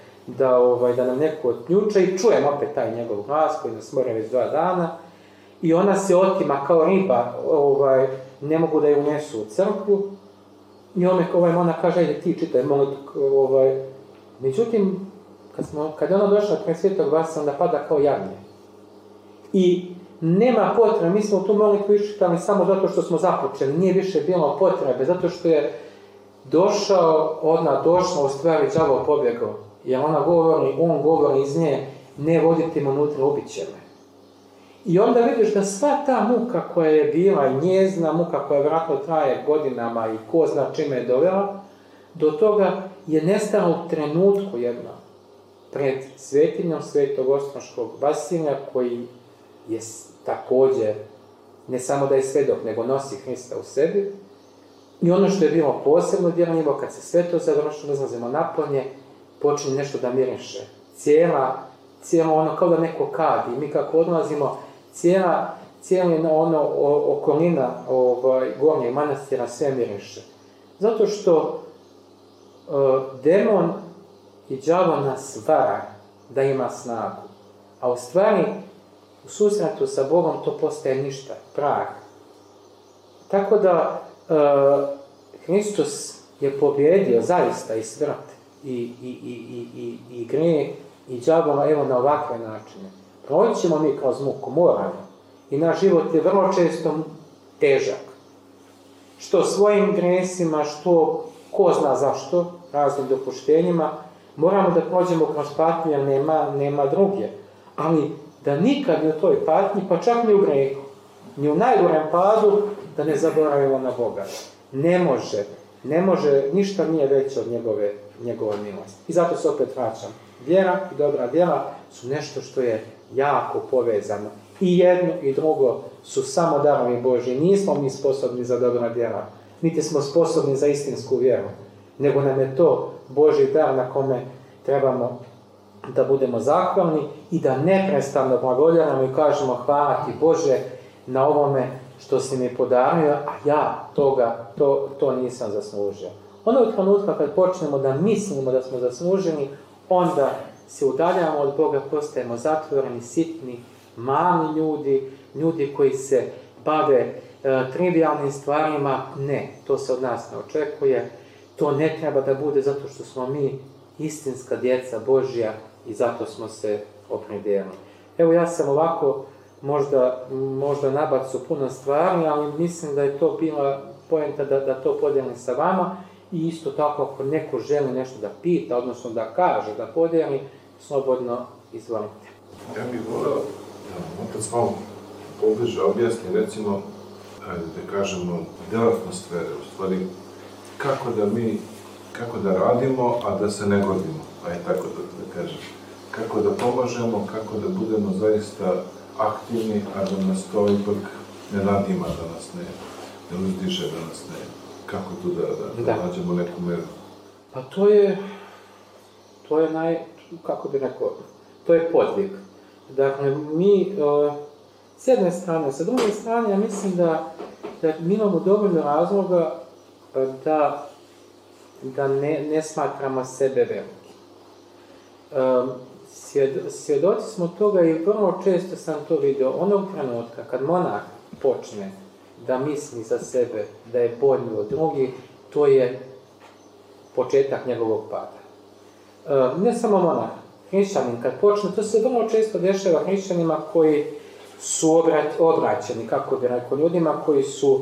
da nam neko otključe i čujem opet taj njegov glas koji nas mora već 2 dana. I ona se otima kao riba, ne mogu da je unesu u crkvu. I ona kaže, ajde ti čitaj molitvu. Međutim, kad je ona došla pred Svetog Vasilija, onda pada kao jagnje. I nema potrebe, mi smo tu molitvu iščitali samo zato što smo započeli, nije više bilo potrebe, zato što je došla, u stvari đavo pobjegao. Jer on govori iz nje, ne voditi me unutra, ubit će me. I onda vidiš da sva ta muka koja je bila, i njezna muka koja vjerojatno traje godinama i ko zna čime je dovela, do toga je nestala u trenutku jedna pred svetinjom Svetog Ostroškog Vasilija, koji je također, ne samo da je svedok, nego nosi Hrista u sebi. I ono što je bilo posebno dirljivo, kad se sve to završilo, izlazimo napolje, počinje nešto da miriše. Cijela ono, kao da neko kadi. Mi kako odlazimo, cijela okolina gornjeg manastira sve miriše. Zato što demon i đavo nas vara da ima snagu. A u stvari, u susretu sa Bogom to postaje ništa, prah. Tako da Hristos je pobjedio zaista i smrt, i grijeh, i đavola, evo na ovakve načine. Proći ćemo mi kroz muku, moramo. I naš život je vrlo često težak. Što svojim grijesima, što ko zna zašto, raznim dopuštenjima, moramo da prođemo kroz patnju jer nema druge. Ali da nikad ni u toj patnji, pa čak ni u grijehu, ni u najgorem padu, da ne zaboravimo na Boga. Ne može, ništa nije veće od njegove milosti. I zato se opet vraćam. Vjera i dobra djela su nešto što je jako povezano. I jedno i drugo su samo darovi Božji. Nismo mi sposobni za dobra djela, niti smo sposobni za istinsku vjeru, nego nam je to Božji dar na kome trebamo da budemo zahvalni i da neprestano blagodarimo i kažemo hvala ti Bože na ovome što si mi podario, a ja to nisam zaslužio. Ono trenutka kad počnemo da mislimo da smo zasluženi, onda se udaljamo od Boga, postajemo zatvoreni, sitni, mali ljudi koji se bave trivijalnim stvarima. Ne, to se od nas ne očekuje. To ne treba da bude zato što smo mi istinska djeca Božja i zato smo se opredijelili. Evo ja sam ovako možda nabacu puno stvari, ali mislim da je to bila poenta da to podijelim sa vama i isto tako ako neko želi nešto da pita, odnosno da kaže, da podijeli, slobodno izvolite. Ja bih volio da otac malo pobliže objasni, recimo, da kažemo, djelatnost vere, u stvari, kako da radimo, a da se ne godimo, tako da kažem. Kako da pomožemo, kako da budemo zaista aktivni, a da nas to ipak ne nadima, da nas ne uzdiše, da nas ne... Kako tu da nađemo neku meru? Pa to je podvig. Dakle, mi s jedne strane, sa druge strane, ja mislim da mi imamo dovoljno razloga da ne smatramo sebe veliki. Svjedoci smo toga i vrlo često sam to vidio. Onog trenutka kad monah počne da misli za sebe da je bolji od drugih, to je početak njegovog pada. Ne samo monah, hrišćanin kad počne, to se vrlo često dešava hrišćanima koji su obraćeni, kako bi rekao, ljudima koji su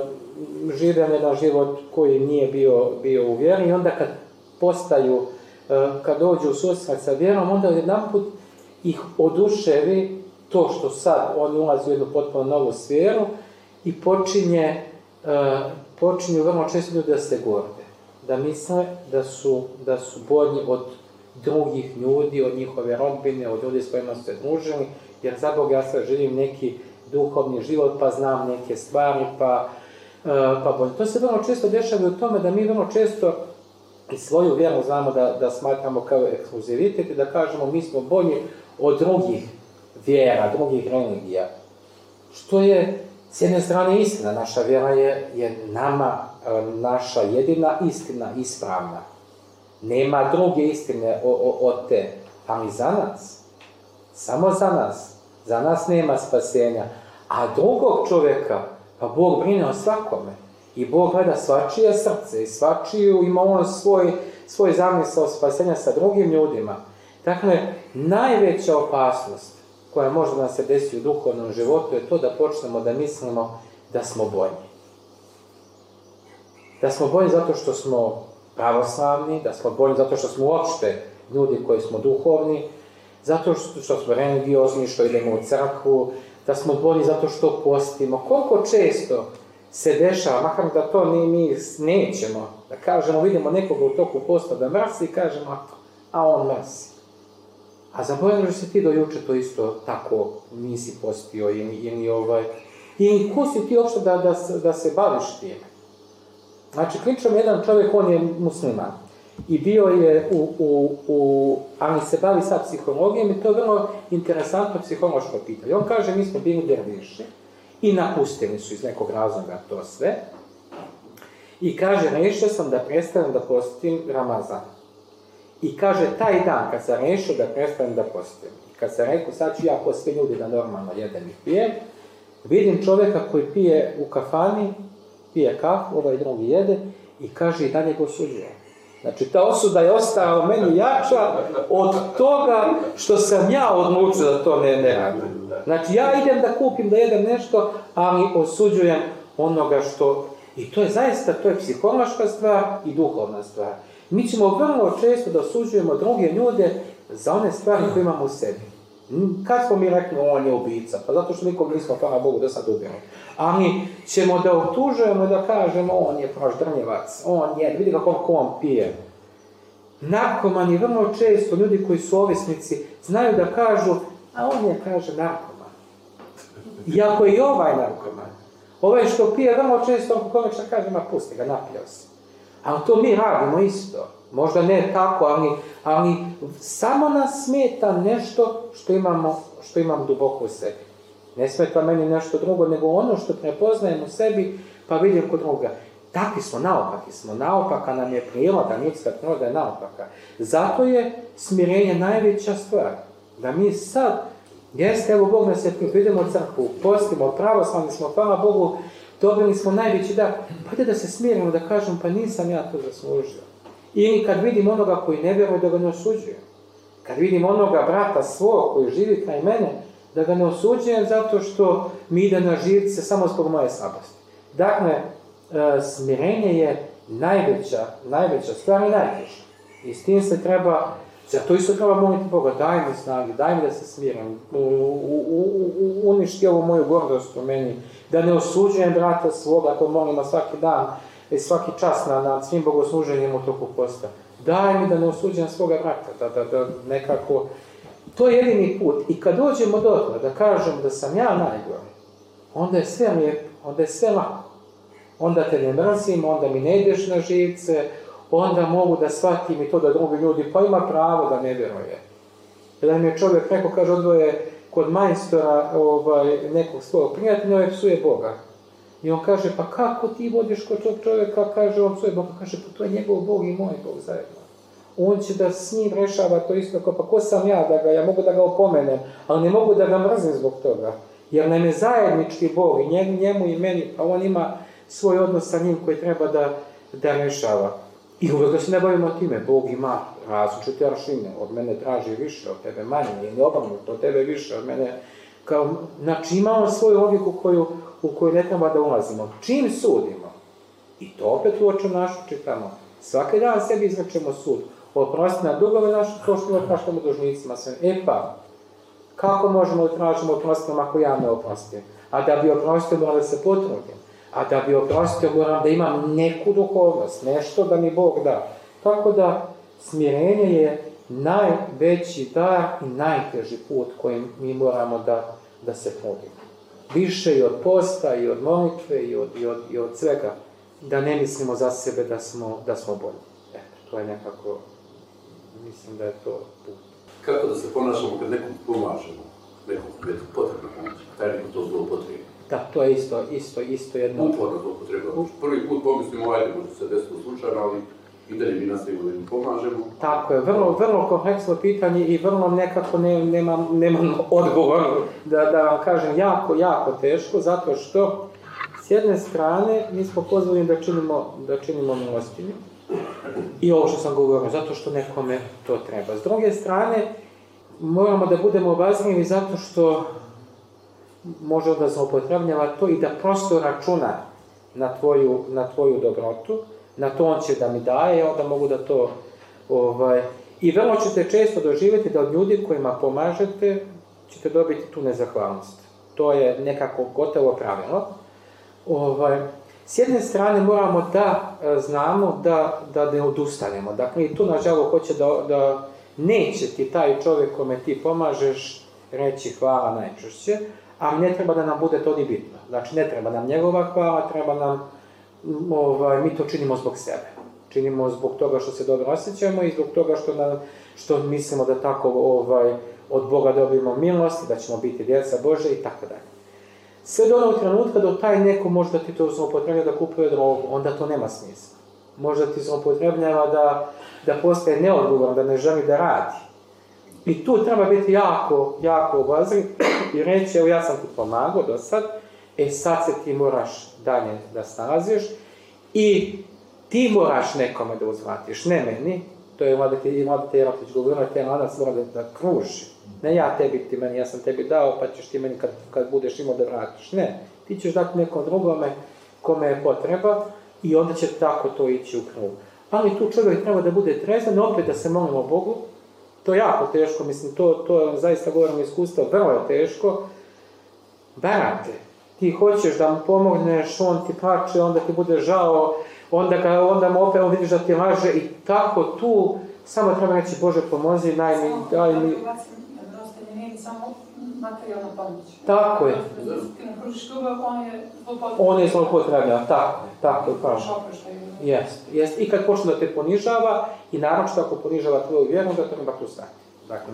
živjeli jedan život koji nije bio u vjeri i onda kad postaju kad dođu u susret sa vjerom, onda jedanput ih oduševi to što sad oni ulaze u jednu potpuno novu sferu i počinju vrlo često ljudi da se gorde, da misle da su bolji od drugih ljudi, od njihove rodbine, od ljudi s kojima su se družili, jer za Boga ja sad živim neki duhovni život, pa znam neke stvari, pa bolje. To se vrlo često dešava u tome da mi vrlo često i svoju vjeru znamo da smatramo kao ekskluzivitet i da kažemo mi smo bolji od drugih vjera, drugih religija. Što je s jedne strane istina, naša vjera je nama naša jedina istina ispravna. Nema druge istine od te, ali za nas, samo za nas nema spasenja. A drugog čovjeka, pa Bog brine o svakome. I Bog gleda svačije srce i svačiju, ima on svoj zamisao spasenja sa drugim ljudima. Dakle, najveća opasnost koja može da se desi u duhovnom životu je to da počnemo da mislimo da smo bolji. Da smo bolji zato što smo pravoslavni, da smo bolji zato što smo uopšte ljudi koji smo duhovni, zato što smo religiozni, što idemo u crkvu, da smo bolji zato što postimo. Koliko često se dešava, makar da to mi nećemo, da kažemo, vidimo nekoga u toku posta da mrsi i kažemo, a on mrsi. A zaboravljaš se ti do juče to isto tako nisi postio ili ko si ti uopšte da se baviš time? Znači, kličom jedan čovjek, on je musliman i bio je ali se bavi sad psihologijom i to je vrlo interesantno psihološko pitanje. On kaže, mi smo bili derviši i napustili su iz nekog razloga to sve i kaže, rešio sam da prestanem da postim Ramazan. I kaže, taj dan kad sam rešio da prestanem da postim, i kad sam rekao, sad ću ja ko svi ljudi da normalno jedem i pijem, vidim čovjeka koji pije u kafani, pije kafu, ovaj drugi jede i kaže, i dalje ga osuđuje. Znači, ta osuda je ostala meni jača od toga što sam ja odlučio da to ne radim. Znači, ja idem da kupim, da jedem nešto, ali osuđujem onoga što... I to je zaista, to je psihološka stvar i duhovna stvar. Mi ćemo vrlo često da osuđujemo druge ljude za one stvari koje imamo u sebi. Kad smo mi rekli, on je ubica? Pa zato što nikog nismo, hvala Bogu, do sad ubili. Ali ćemo da optužujemo, da kažemo, on je proždrnjevac, vidi kako on pije. Narkomani vrlo često, ljudi koji su ovisnici, znaju da kažu, a on je, kaže, narkoman. Iako je i ovaj narkoman. Ovaj što pije vrlo često, on konačno kaže, ma pusti ga, napio se. Ali to mi radimo isto. Možda ne tako, ali samo nas smeta nešto što imamo duboko u sebi. Ne smeta meni nešto drugo, nego ono što prepoznajem u sebi, pa vidim kod druga. Takvi smo, naopaki smo. Naopaka nam je priroda, ljudska priroda je naopaka. Zato je smirenje najveća stvar. Da mi sad, evo Bog nas je idemo u crkvu, postimo, pravoslavni smo, hvala Bogu, dobili smo najveći dar. Pa da se smirimo, da kažem, pa nisam ja to zaslužio. Ili kad vidim onoga koji ne vjeruje, da ga ne osuđujem. Kad vidim onoga brata svog koji živi kraj mene, da ga ne osuđujem zato što mi ide na živce samo zbog moje slabosti. Dakle, smirenje je najveća stvar i najteža. I s tim se treba, zato isto treba moliti Boga, daj mi snage, daj mi da se smirim, uništi ovu moju gordost u meni, da ne osuđujem brata svoga, to molimo svaki dan, i svaki čas na svim bogosluženjima u toku posta. Daj mi da ne osuđujem svoga brata, da nekako... To je jedini put. I kad dođemo do toga da kažem da sam ja najgori, onda je sve lijepo, onda je sve lako. Onda te ne mrzim, onda mi ne ideš na živce, onda mogu da shvatim i to da drugi ljudi, pa ima pravo da ne vjeruje. Jedan mi je čovjek rekao, kaže, odvoje kod majstora nekog svog prijatelja, psuje Boga. I on kaže, pa kako ti vodiš kod tog čovjeka, kaže, on psuje Boga, kaže, pa to je njegov Bog i moj Bog zajedno. On će da s njim rešava to isto, pa ko sam ja mogu da ga opomenem, ali ne mogu da ga mrzim zbog toga. Jer nam je zajednički Bog i njemu i meni, pa on ima svoj odnos sa njim koji treba da rešava. I uvijek da se ne bavimo time, Bog ima različite aršine, od mene traži više, od tebe manje, ili obrnuto, od tebe više, od mene... Znači imamo svoju logiku u koju ne treba da ulazimo. Čim sudimo, i to opet u oču našu čitamo, svaki dan sebi izrečemo sud, oprosti na dugove naše, kao što opraštamo dužnicima sve. Pa, kako možemo tražiti oprostom ako ja ne oprostim? A da bi oprostio moram da se potrudim. A da bi oprostio moram da imam neku duhovnost, nešto da mi Bog da. Tako da smirenje je najveći dar i najteži put kojim mi moramo da se trudimo. Više i od posta, i od molitve, i od svega. Da ne mislimo za sebe da smo bolji. To je nekako, mislim da je to put. Kako da se ponašamo kad nekom pomažemo? Nekom je potrebno pomoći, taj neko to zloupotrebi. Da, to je isto jedno. Uporno zloupotreба. Prvi put pomislimo, ajde, može se desiti slučajno, ali i dalje mi nastavimo da im pomažemo. Tako je, vrlo kompleksno pitanje i vrlo nekako nemam odgovor da vam kažem jako teško, zato što s jedne strane mi smo pozvani da činimo milostinju i ovo što sam govorio, zato što nekome to treba. S druge strane, moramo da budemo obazrivi zato što može da zloupotrebljava to i da prosto računa na tvoju dobrotu, na to on će da mi daje, onda mogu da to... I vrlo ćete često doživjeti da od ljudi kojima pomažete ćete dobiti tu nezahvalnost. To je nekako gotovo pravilo. S jedne strane moramo da znamo da ne odustanemo. Dakle, i tu nažalost hoće da neće ti taj čovjek kome ti pomažeš reći hvala najčešće, a ne treba da nam bude to ni bitno. Znači, ne treba nam njegova hvala, treba nam, mi to činimo zbog sebe. Činimo zbog toga što se dobro osjećamo i zbog toga što mislimo da tako od Boga dobijemo milost, da ćemo biti djeca Bože i tako dalje. Sve do onog trenutka da taj neko možda ti to zloupotrebljava da kupuje drogu, onda to nema smisla. Možda ti zloupotrebljava da postaje neodgovoran, da ne želi da radi. I tu treba biti jako obazriv i reći, evo ja sam ti pomagao do sad, sad se ti moraš dalje da snalaziš i ti moraš nekome da uzvratiš, ne meni. To je Vladeta Jeratić govorio, te lanac mora da kruži. Ne ja tebi, ti meni, ja sam tebi dao, pa ćeš ti meni kad budeš imao da vratiš. Ne, ti ćeš dati nekom drugome kome je potreba i onda će tako to ići u krug. Ali tu čovjek treba da bude trezan, opet da se molimo Bogu. To je jako teško, mislim, to zaista govorim iskustva, vrlo je teško. Barate, ti hoćeš da mu pomogneš, on ti plače, onda ti bude žao, onda mu opet vidiš da ti laže i tako tu samo treba reći Bože pomozi, daj mi. Samo materijalna pomoć. Tako je. Ti ne pružiš ljubav, on je zloupotrebljava, tako je, kažem. Jest. I kad počne da te ponižava, i naročito ako ponižava tvoju vjeru, da treba tu stati. Dakle,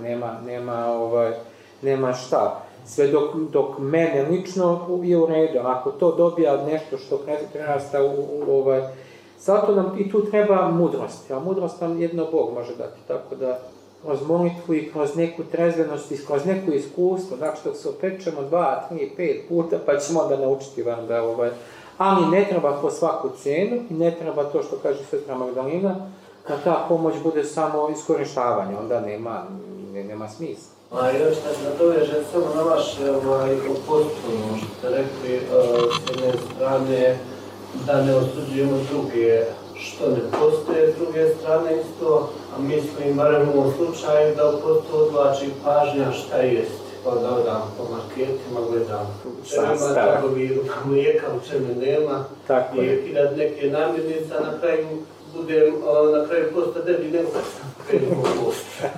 nema šta. Sve dok mene lično je u redu, ako to dobija nešto što prerasta zato nam i tu treba mudrost, a mudrost nam jedno Bog može dati, tako da kroz molitvu i kroz neku trezvenost i kroz neku iskustvo, znači dok se opečemo 2, 3, 5 puta, pa ćemo onda naučiti vam da ali ne treba po svaku cijenu i ne treba to što kaže sestra Magdalena, da ta pomoć bude samo iskorištavanje, onda nema smisla. A još da nadovežem samo na vaše opostuno što ste rekli s jedne strane da ne osuđujemo druge što ne postoje, s druge strane isto, a mislim barem u ovom slučaju da opostu odvlači pažnja šta jest. Pa da odam po marketima, gledam u čemu ima trgovi mlijeka, u čemu nema. I kidat neke namirnice, na kraju budem na kraju posta debi nego sam krenuo posta.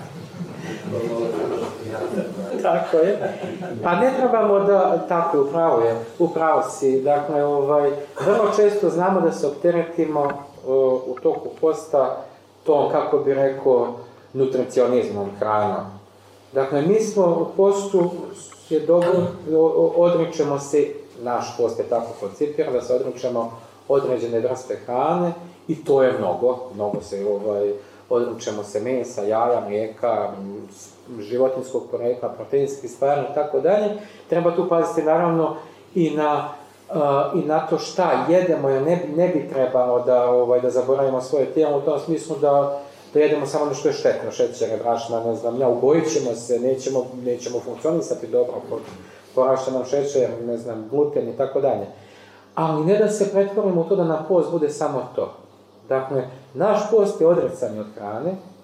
Tako je. Pa ne trebamo da, tako je, upravo si. Dakle, vrlo često znamo da se opteretimo u toku posta tom, kako bi rekao, nutricionizmom, hranom. Dakle, mi smo u postu je dobro, odričemo se, naš post je tako koncipiran, da se odričemo određene vrste hrane i to je mnogo se odričemo se mesa, jaja, mlijeka, životinskog porekla, proteinskih stvari i tako dalje. Treba tu paziti naravno i na to šta jedemo, jer ne bi trebalo da zaboravimo svoje tijelo u tom smislu da jedemo samo ono što je štetno, šećere, brašna, ne znam, ubojit ćemo se, nećemo funkcionisati dobro, porašta nam šećer, ne znam, gluten i tako dalje. Ali ne da se pretvorimo u to da nam post bude samo to. Dakle, naš post je odricanje od hrane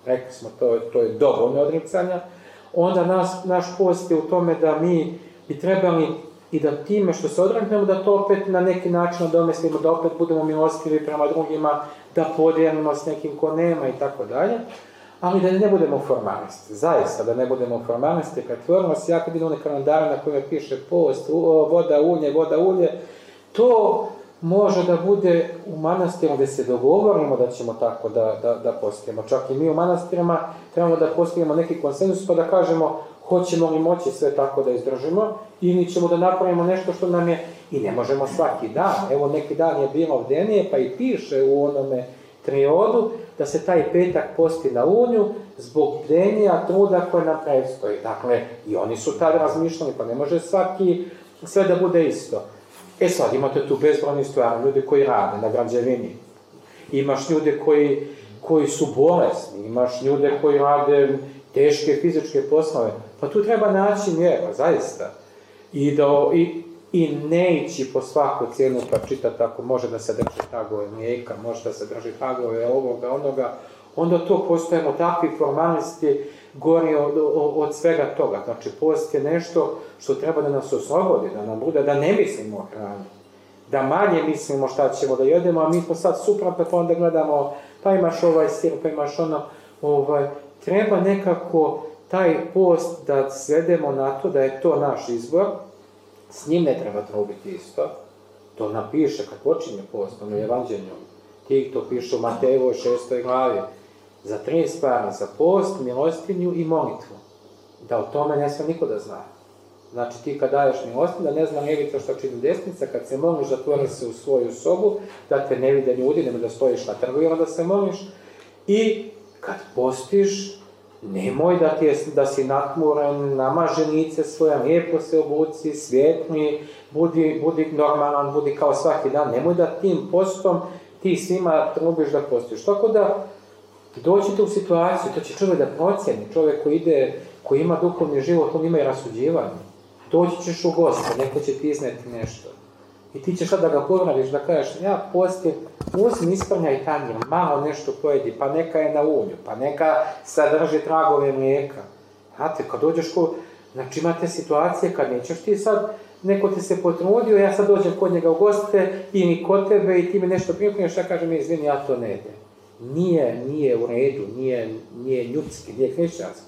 rekli smo to je dovoljno odricanja, onda naš post je u tome da mi bi trebali i da time što se odreknemo, da to opet na neki način nadomestimo, da opet budemo milostivi prema drugima, da podijelimo s nekim ko nema i tako dalje, ali da ne budemo formalisti, zaista da ne budemo formalisti, pretvorimo se, ja kad vidim one kalendare na kojima piše post, voda, ulje, to može da bude u manastiru gdje se dogovorimo da ćemo tako da postimo. Čak i mi u manastirima trebamo da postavimo neki konsenzus pa da kažemo hoćemo li moći sve tako da izdržimo ili ćemo da napravimo nešto što nam je, i ne možemo svaki dan, evo neki dan je bilo ovdenije pa i piše u onome triodu da se taj petak posti na unju zbog bdenja truda koje nam predstoji. Dakle, i oni su tada razmišljali, pa ne može sve da bude isto. Sad imate tu bezbrojni stvari, ljudi koji rade na građevini. Imaš ljude koji su bolesni, imaš ljude koji rade teške fizičke poslove. Pa tu treba naći mjeru, zaista. I ne ići po svaku cijenu pa čitati ako može da se drži tragove mlijeka, može da se drži tragove ovoga, onoga. Onda to postajemo takvi formalisti gori od svega toga. Znači, post je nešto što treba da nas oslobodi, da nam bude, da ne mislimo o hrani. Da manje mislimo šta ćemo da jedemo, a mi smo sad suprotno, pa onda gledamo, pa imaš ovaj sir, pa imaš ono, treba nekako taj post da svedemo na to, da je to naš izbor, s njim ne treba trubiti isto. To napiše kad počinje post, ono evanđelju. To piše u Matejevoj 6. glavi. Za 3 stvari, za post, milostinju i molitvu. Da o tome ne sme niko da zna. Znači ti kad daješ milostinju, da ne zna ljevica što čini desnica, kad se moliš, zatvori se u svoju sobu, da te ne vide ljudi, nema da stojiš na trgu, da se moliš. I kad postiš, nemoj da si natmuren, namaži lice svoje, lijepo se obuci, svijetli, budi normalan, budi kao svaki dan. Nemoj da tim postom ti svima trubiš da postiš. Tako da dođete u situaciju, to će čovjek da procjeni, čovjek koji ima duhovni život, on ima i rasuđivanje. Doći ćeš u goste, neko će ti izneti nešto. I ti ćeš sad da ga povradiš, da kažeš, ja postim, uzmi isprnjaj tanjir, malo nešto pojedi, pa neka je na ulju, pa neka sadrži tragove mlijeka. Znate, kad dođeš znači imate situacije kad nećeš ti sad, neko ti se potrudio, ja sad dođem kod njega u goste ili kod tebe i ti mi nešto pripremiš, ja kažem, izvini, ja to ne jedem. Nije u redu, nije ljudski, nije hrišćanski.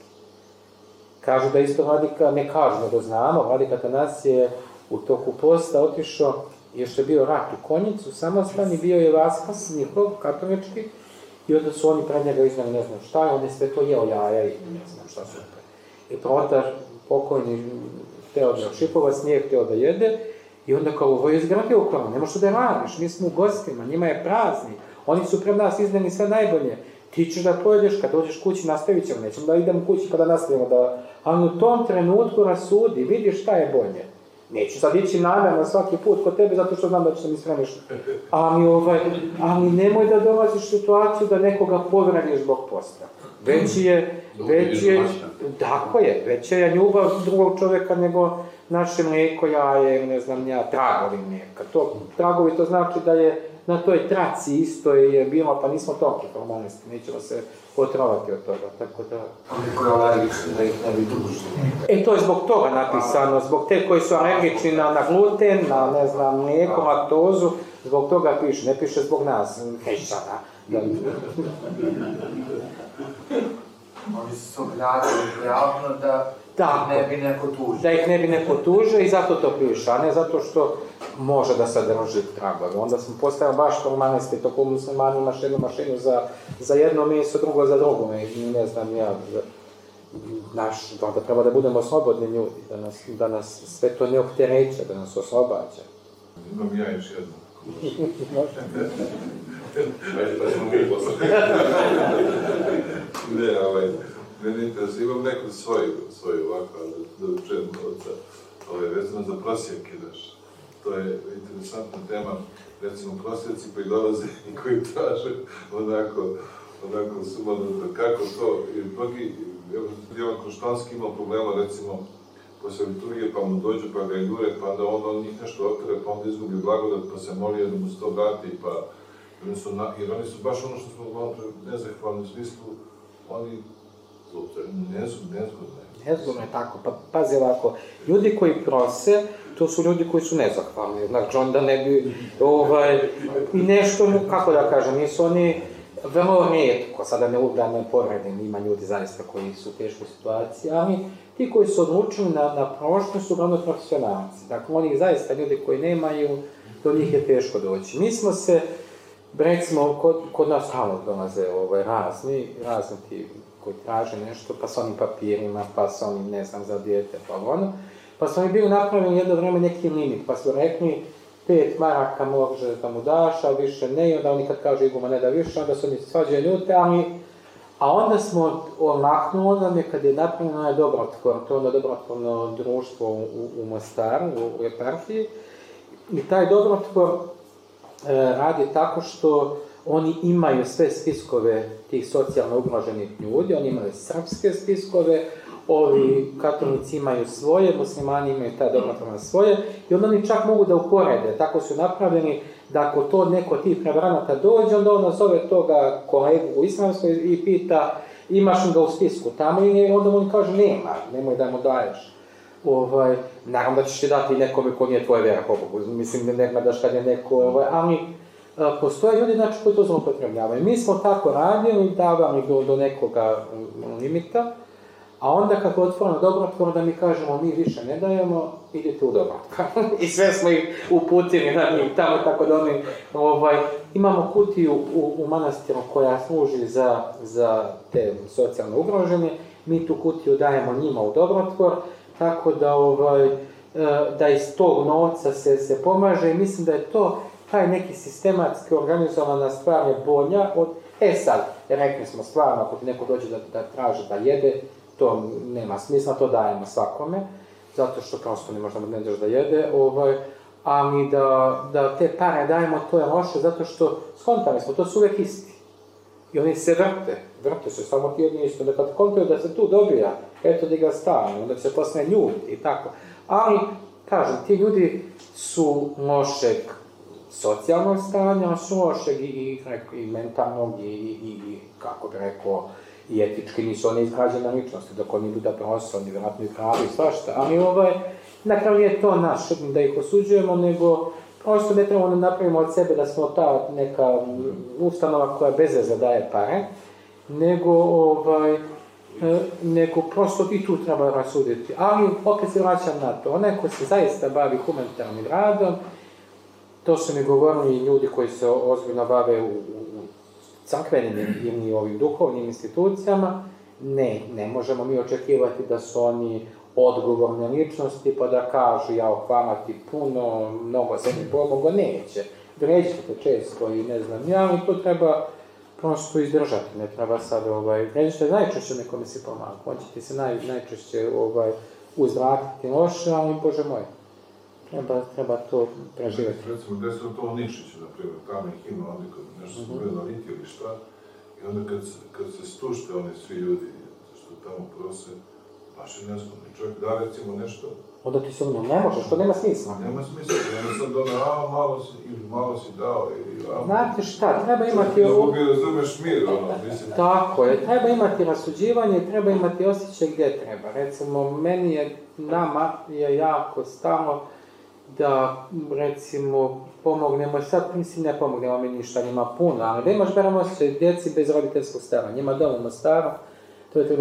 Kažu da isto vladika, ne kažu, nego znamo, vladika Atanas je u toku posta otišao, još je bio rat u Konjicu, samostani, bio je Vaskas, njihov, katolički, i onda su oni pred njega iznali ne znam šta, on je sve to jeo jaja i ne znam šta su. I protar, pokojni Teodor Šipovac, nije htio da jede, i onda kao ovo je izgradio u kronu, ne možeš da radiš, mi smo u gostima, njima je prazni, oni su pred nas iznali sve najbolje. Ti ćeš da pojedeš, kad dođeš kući, nastavit ćemo, nećemo da idemo kući pa da nastavimo ali u tom trenutku rasudi, vidiš šta je bolje. Neću sad ići namjerno svaki put kod tebe zato što znam da ćeš mi spremiš. Ali nemoj da dolaziš u situaciju da nekoga povrediš zbog posta. Veća je ljubav drugog čovjeka nego naše mlijeko, jaje, ne znam ja, tragovi mlijeka. Tragovi to znači da je na toj traci isto je bilo, pa nismo toliki formalisti, nećemo se otrovati od toga, tako da... Oni koji je alergični, da ih ne bi dužili. To je zbog toga napisano, zbog te koji su alergični na gluten, na, ne znam, mlijeko, laktozu, zbog toga piše, ne piše zbog nas, hrišćana. Oni su se ogradili javno da ne bi neko tužio. Da ih ne bi neko tužio i zato to piše, a ne zato što može da sadrži tragove. Onda smo postavili baš formalisti, to ko muslimani imaš jednu mašinu za jedno meso, drugo za drugo. Ne znam ja, da treba da budemo slobodni ljudi, da nas sve to ne optereće, da nas oslobađa. Imam ja još jedno. Mene interesuje, imam neku svoju ovako, da učem vezano za prosjeke, daš. To je interesantna tema, recimo prosjeci koji dolaze i koji traže onako sumanuto, kako to, jer mnogi, Ivan Koštanski imao problema, recimo, posle liturgije, pa mu dođu, pa ga jure, pa da on njih nešto otere, pa onda izgubi blagodat, pa se moli da mu se to vrati, pa jer oni su baš ono što smo malo nezahvalni u smislu, oni nezgodno je. Nezgodno je tako, pa pazi ovako, ljudi koji prose, to su ljudi koji su nezahvalni, znači onda ne bi, i nešto, kako da kažem, nisu oni vrlo rijetko, sada ne poredim, ima ljudi zaista koji su u teškoj situaciji, ali ti koji su odlučili na prošlost su uglavnom profesionalci, dakle oni zaista ljudi koji nemaju, do njih je teško doći. Mi smo se, recimo, kod nas stalno dolaze razni ti koji traže nešto, pa s onim papirima, pa s onim, ne znam, za dijete, pa smo mi bili napravili jedno vreme neki limit, pa smo rekli 5 maraka može da mu daš, a više ne, i onda oni kad kažu Iguma ne da više, onda su mi svađe ljute, a onda smo omaknuli nam je kad je napravljeno Dobrotvor, to je ono dobrotvorno društvo u Mostaru, u eparhiji, i taj Dobrotvor radi tako što oni imaju sve spiskove tih socijalno ugroženih ljudi, oni imaju srpske spiskove, ovi katolici imaju svoje, muslimani imaju taj Dobrotvorno svoje, i onda oni čak mogu da uporede, tako su napravljeni da ako to neko tih prevaranata dođe, onda on nazove toga kolegu u islamskoj i pita imaš li ga u spisku tamo, i onda on kaže nema, nemoj da mu daješ. Naravno da ćeš ti dati nekome ko nije tvoje vjera, mislim ne daš kad je neko, ali postoje ljudi znači, koji to zloupotrebljavaju. Mi smo tako radili, davali do nekoga limita, a onda kako je otvoreno Dobrotvor, da mi kažemo mi više ne dajemo, idite u Dobrotvor. I sve smo ih uputili na njih tamo, tako da oni, imamo kutiju u manastiru koja služi za te socijalno ugrožene, mi tu kutiju dajemo njima u Dobrotvor, tako da iz tog novca se pomaže, i mislim da je to taj neki sistematski organizovana stvar je bolja od... sad, rekli smo stvarno, ako ti neko dođe da traže da jede, to nema smisla, to dajemo svakome, zato što prosto ne možda ne daš da jede, ali da te pare dajemo, to je loše, zato što skontali smo, to su uvijek isti. I oni se vrte se samo ti jedni isto, da kad kontaju da se tu dobija, eto da ga stavimo, onda se postane ljud i tako. Ali, kažem, ti ljudi su lošeg socijalnog stanja, su lošeg i mentalnog i kako bi rekao, i etički nisu one izgrađene ličnosti, dok oni idu da prose, oni vjerojatno i pravi i svašta, ali na kraju je to naš, da ih osuđujemo, nego prosto ne trebamo napravimo od sebe da smo ta neka ustanova koja bez veze daje pare, nego prosto i tu treba rasuditi. Ali opet se vraćam na to, onaj ko se zaista bavi humanitarnim radom, to su mi govorili ljudi koji se ozbiljno bave u crkvenim ili ovim duhovnim institucijama, ne možemo mi očekivati da su oni odgovorne ličnosti pa da kažu hvala ti puno, mnogo se mi pomogo, neće. Vređite često i ne znam ali to treba prosto izdržati, ne treba sad vređite najčešće nekome si pomaga, on će ti se najčešće uzvratiti loše, ali Bože moj, treba to preživjeti. Recimo, gdje se to u Nišiću, na primjer, tamo ih ima, ovdje kad nešto su bili na liti ili šta, i onda kad se stušte oni svi ljudi, što tamo prose, baš je neskodno. Čovjek da recimo nešto... Onda ti se ne možeš, to nema smisla. Nema smisla, ja sam donao, malo si dao i... Znate šta, treba imati... Razumeš mir, mislim... Tako je, treba imati rasuđivanje, treba imati osjećaj gdje treba. Recimo, nama je jako stalo da, recimo, pomognemo, sad mislim ne pomognemo mi ništa, njima puno, ali da imaš barem osjećaj djeci bez roditeljskog stara. Njima dovoljno staro, to je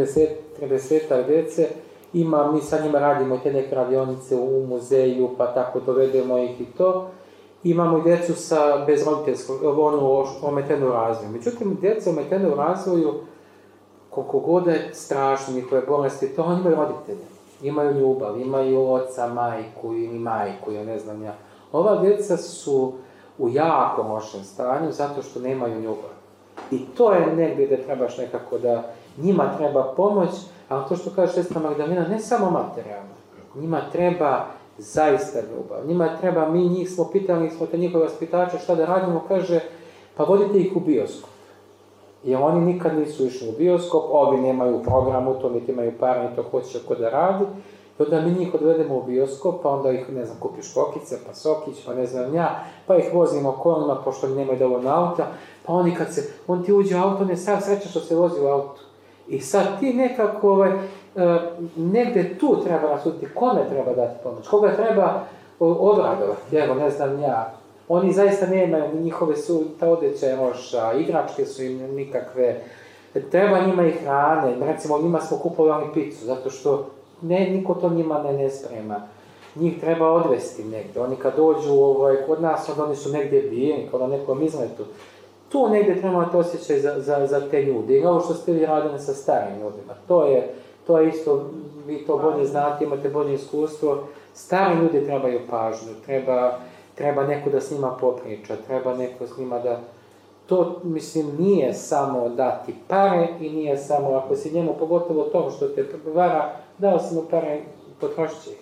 30 djece, mi sa njima radimo te neke radionice u muzeju, pa tako dovedemo ih i to. Imamo i djecu bez roditeljskog, ometenu u razvoju. Međutim, djeca ometenu u razvoju, koliko god je strašno njihove bolesti, to oni imaju roditelje. Imaju ljubav, imaju oca, majku ili majku, ja ne znam ja. Ova djeca su u jako lošem stanju zato što nemaju ljubav. I to je negdje gdje trebaš nekako da njima treba pomoć, ali to što kaže sestra Magdalena, ne samo materijalno. Njima treba zaista ljubav. Njima treba, njih smo pitali, smo te njihove vaspitače šta da radimo, kaže, pa vodite ih u bioskop. Jer oni nikad nisu išli u bioskop, ovi nemaju programu, to niti imaju par, ni to hoće ko da radi. I onda mi njih odvedemo u bioskop, pa onda ih, ne znam, kupiš kokice, pa sokić, pa ne znam ja, pa ih vozimo kolima, pošto nemaju dovoljno auta, pa oni on ti uđe u auto, ne sam sreća što se vozi u auto. I sad ti nekako negde tu treba rasuditi kome treba dati pomoć, koga treba obradovati, evo ne znam ja. Oni zaista nemaju, njihove su ta odeća loša, igračke su im nikakve, treba njima i hrane, recimo njima smo kupovali picu, zato što niko to njima ne sprema. Njih treba odvesti negde, oni kad dođu kod nas, onda oni su negdje bijeni, kao na nekom izletu. Tu negde treba imati osjećaj za te ljude. I ovo što ste vi radili sa starim ljudima, to je isto, vi to bolje znate, imate bolje iskustvo. Stari ljudi trebaju pažnju, treba neko da s njima popriča, treba neko s njima da... To, mislim, nije samo dati pare i nije samo, ako si njemu, pogotovo tom što te vara, dao si mu pare, potrošit će ih.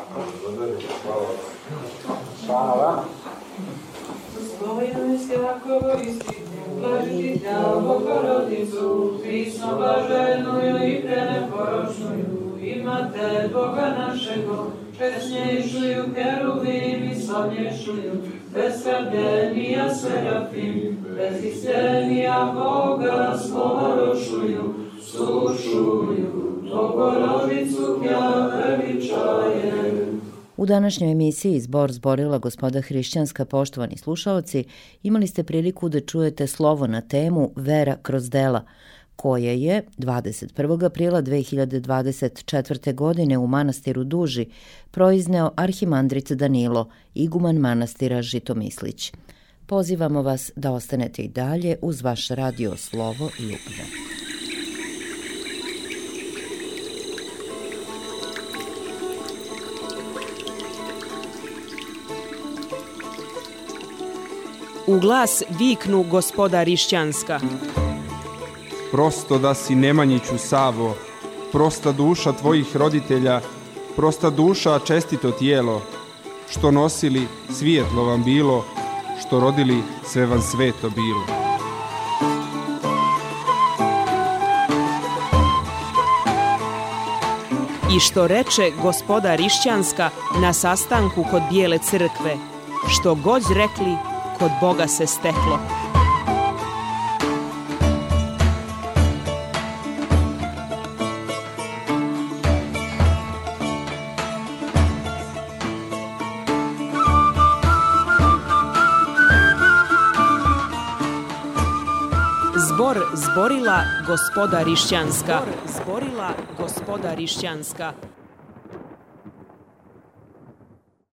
Hvala. Spomenuo se Jakovo istinu, blažiti tja Bogorodicu, prisno blaženuju i preneporočnuju, imate Boga našego, česnjejšuju keruvim i slavnješuju, beskrbljenija serafim, bezistjenija Boga skorošuju, slušuju, Bogorodicu tja veličajem. U današnjoj emisiji Zbor zborila Gospoda Hrišćanska, poštovani slušaoci, imali ste priliku da čujete slovo na temu Vera kroz dela, koje je 21. aprila 2024. godine u manastiru Duži proizneo arhimandrit Danilo, iguman manastira Žitomislić. Pozivamo vas da ostanete i dalje uz vaš radio Slovo Ljubve. U glas viknu Gospoda Rišćanska. Prosto da si Nemanjiću Savo, prosta duša tvojih roditelja, prosta duša čestito tijelo, što nosili svijetlo vam bilo, što rodili sve vam sveto bilo. I što reče Gospoda Rišćanska na sastanku kod Bijele crkve, što god rekli, kod Boga se steklo. Zbor zborila Gospoda Rišćanska. Zbor zborila Gospoda Rišćanska.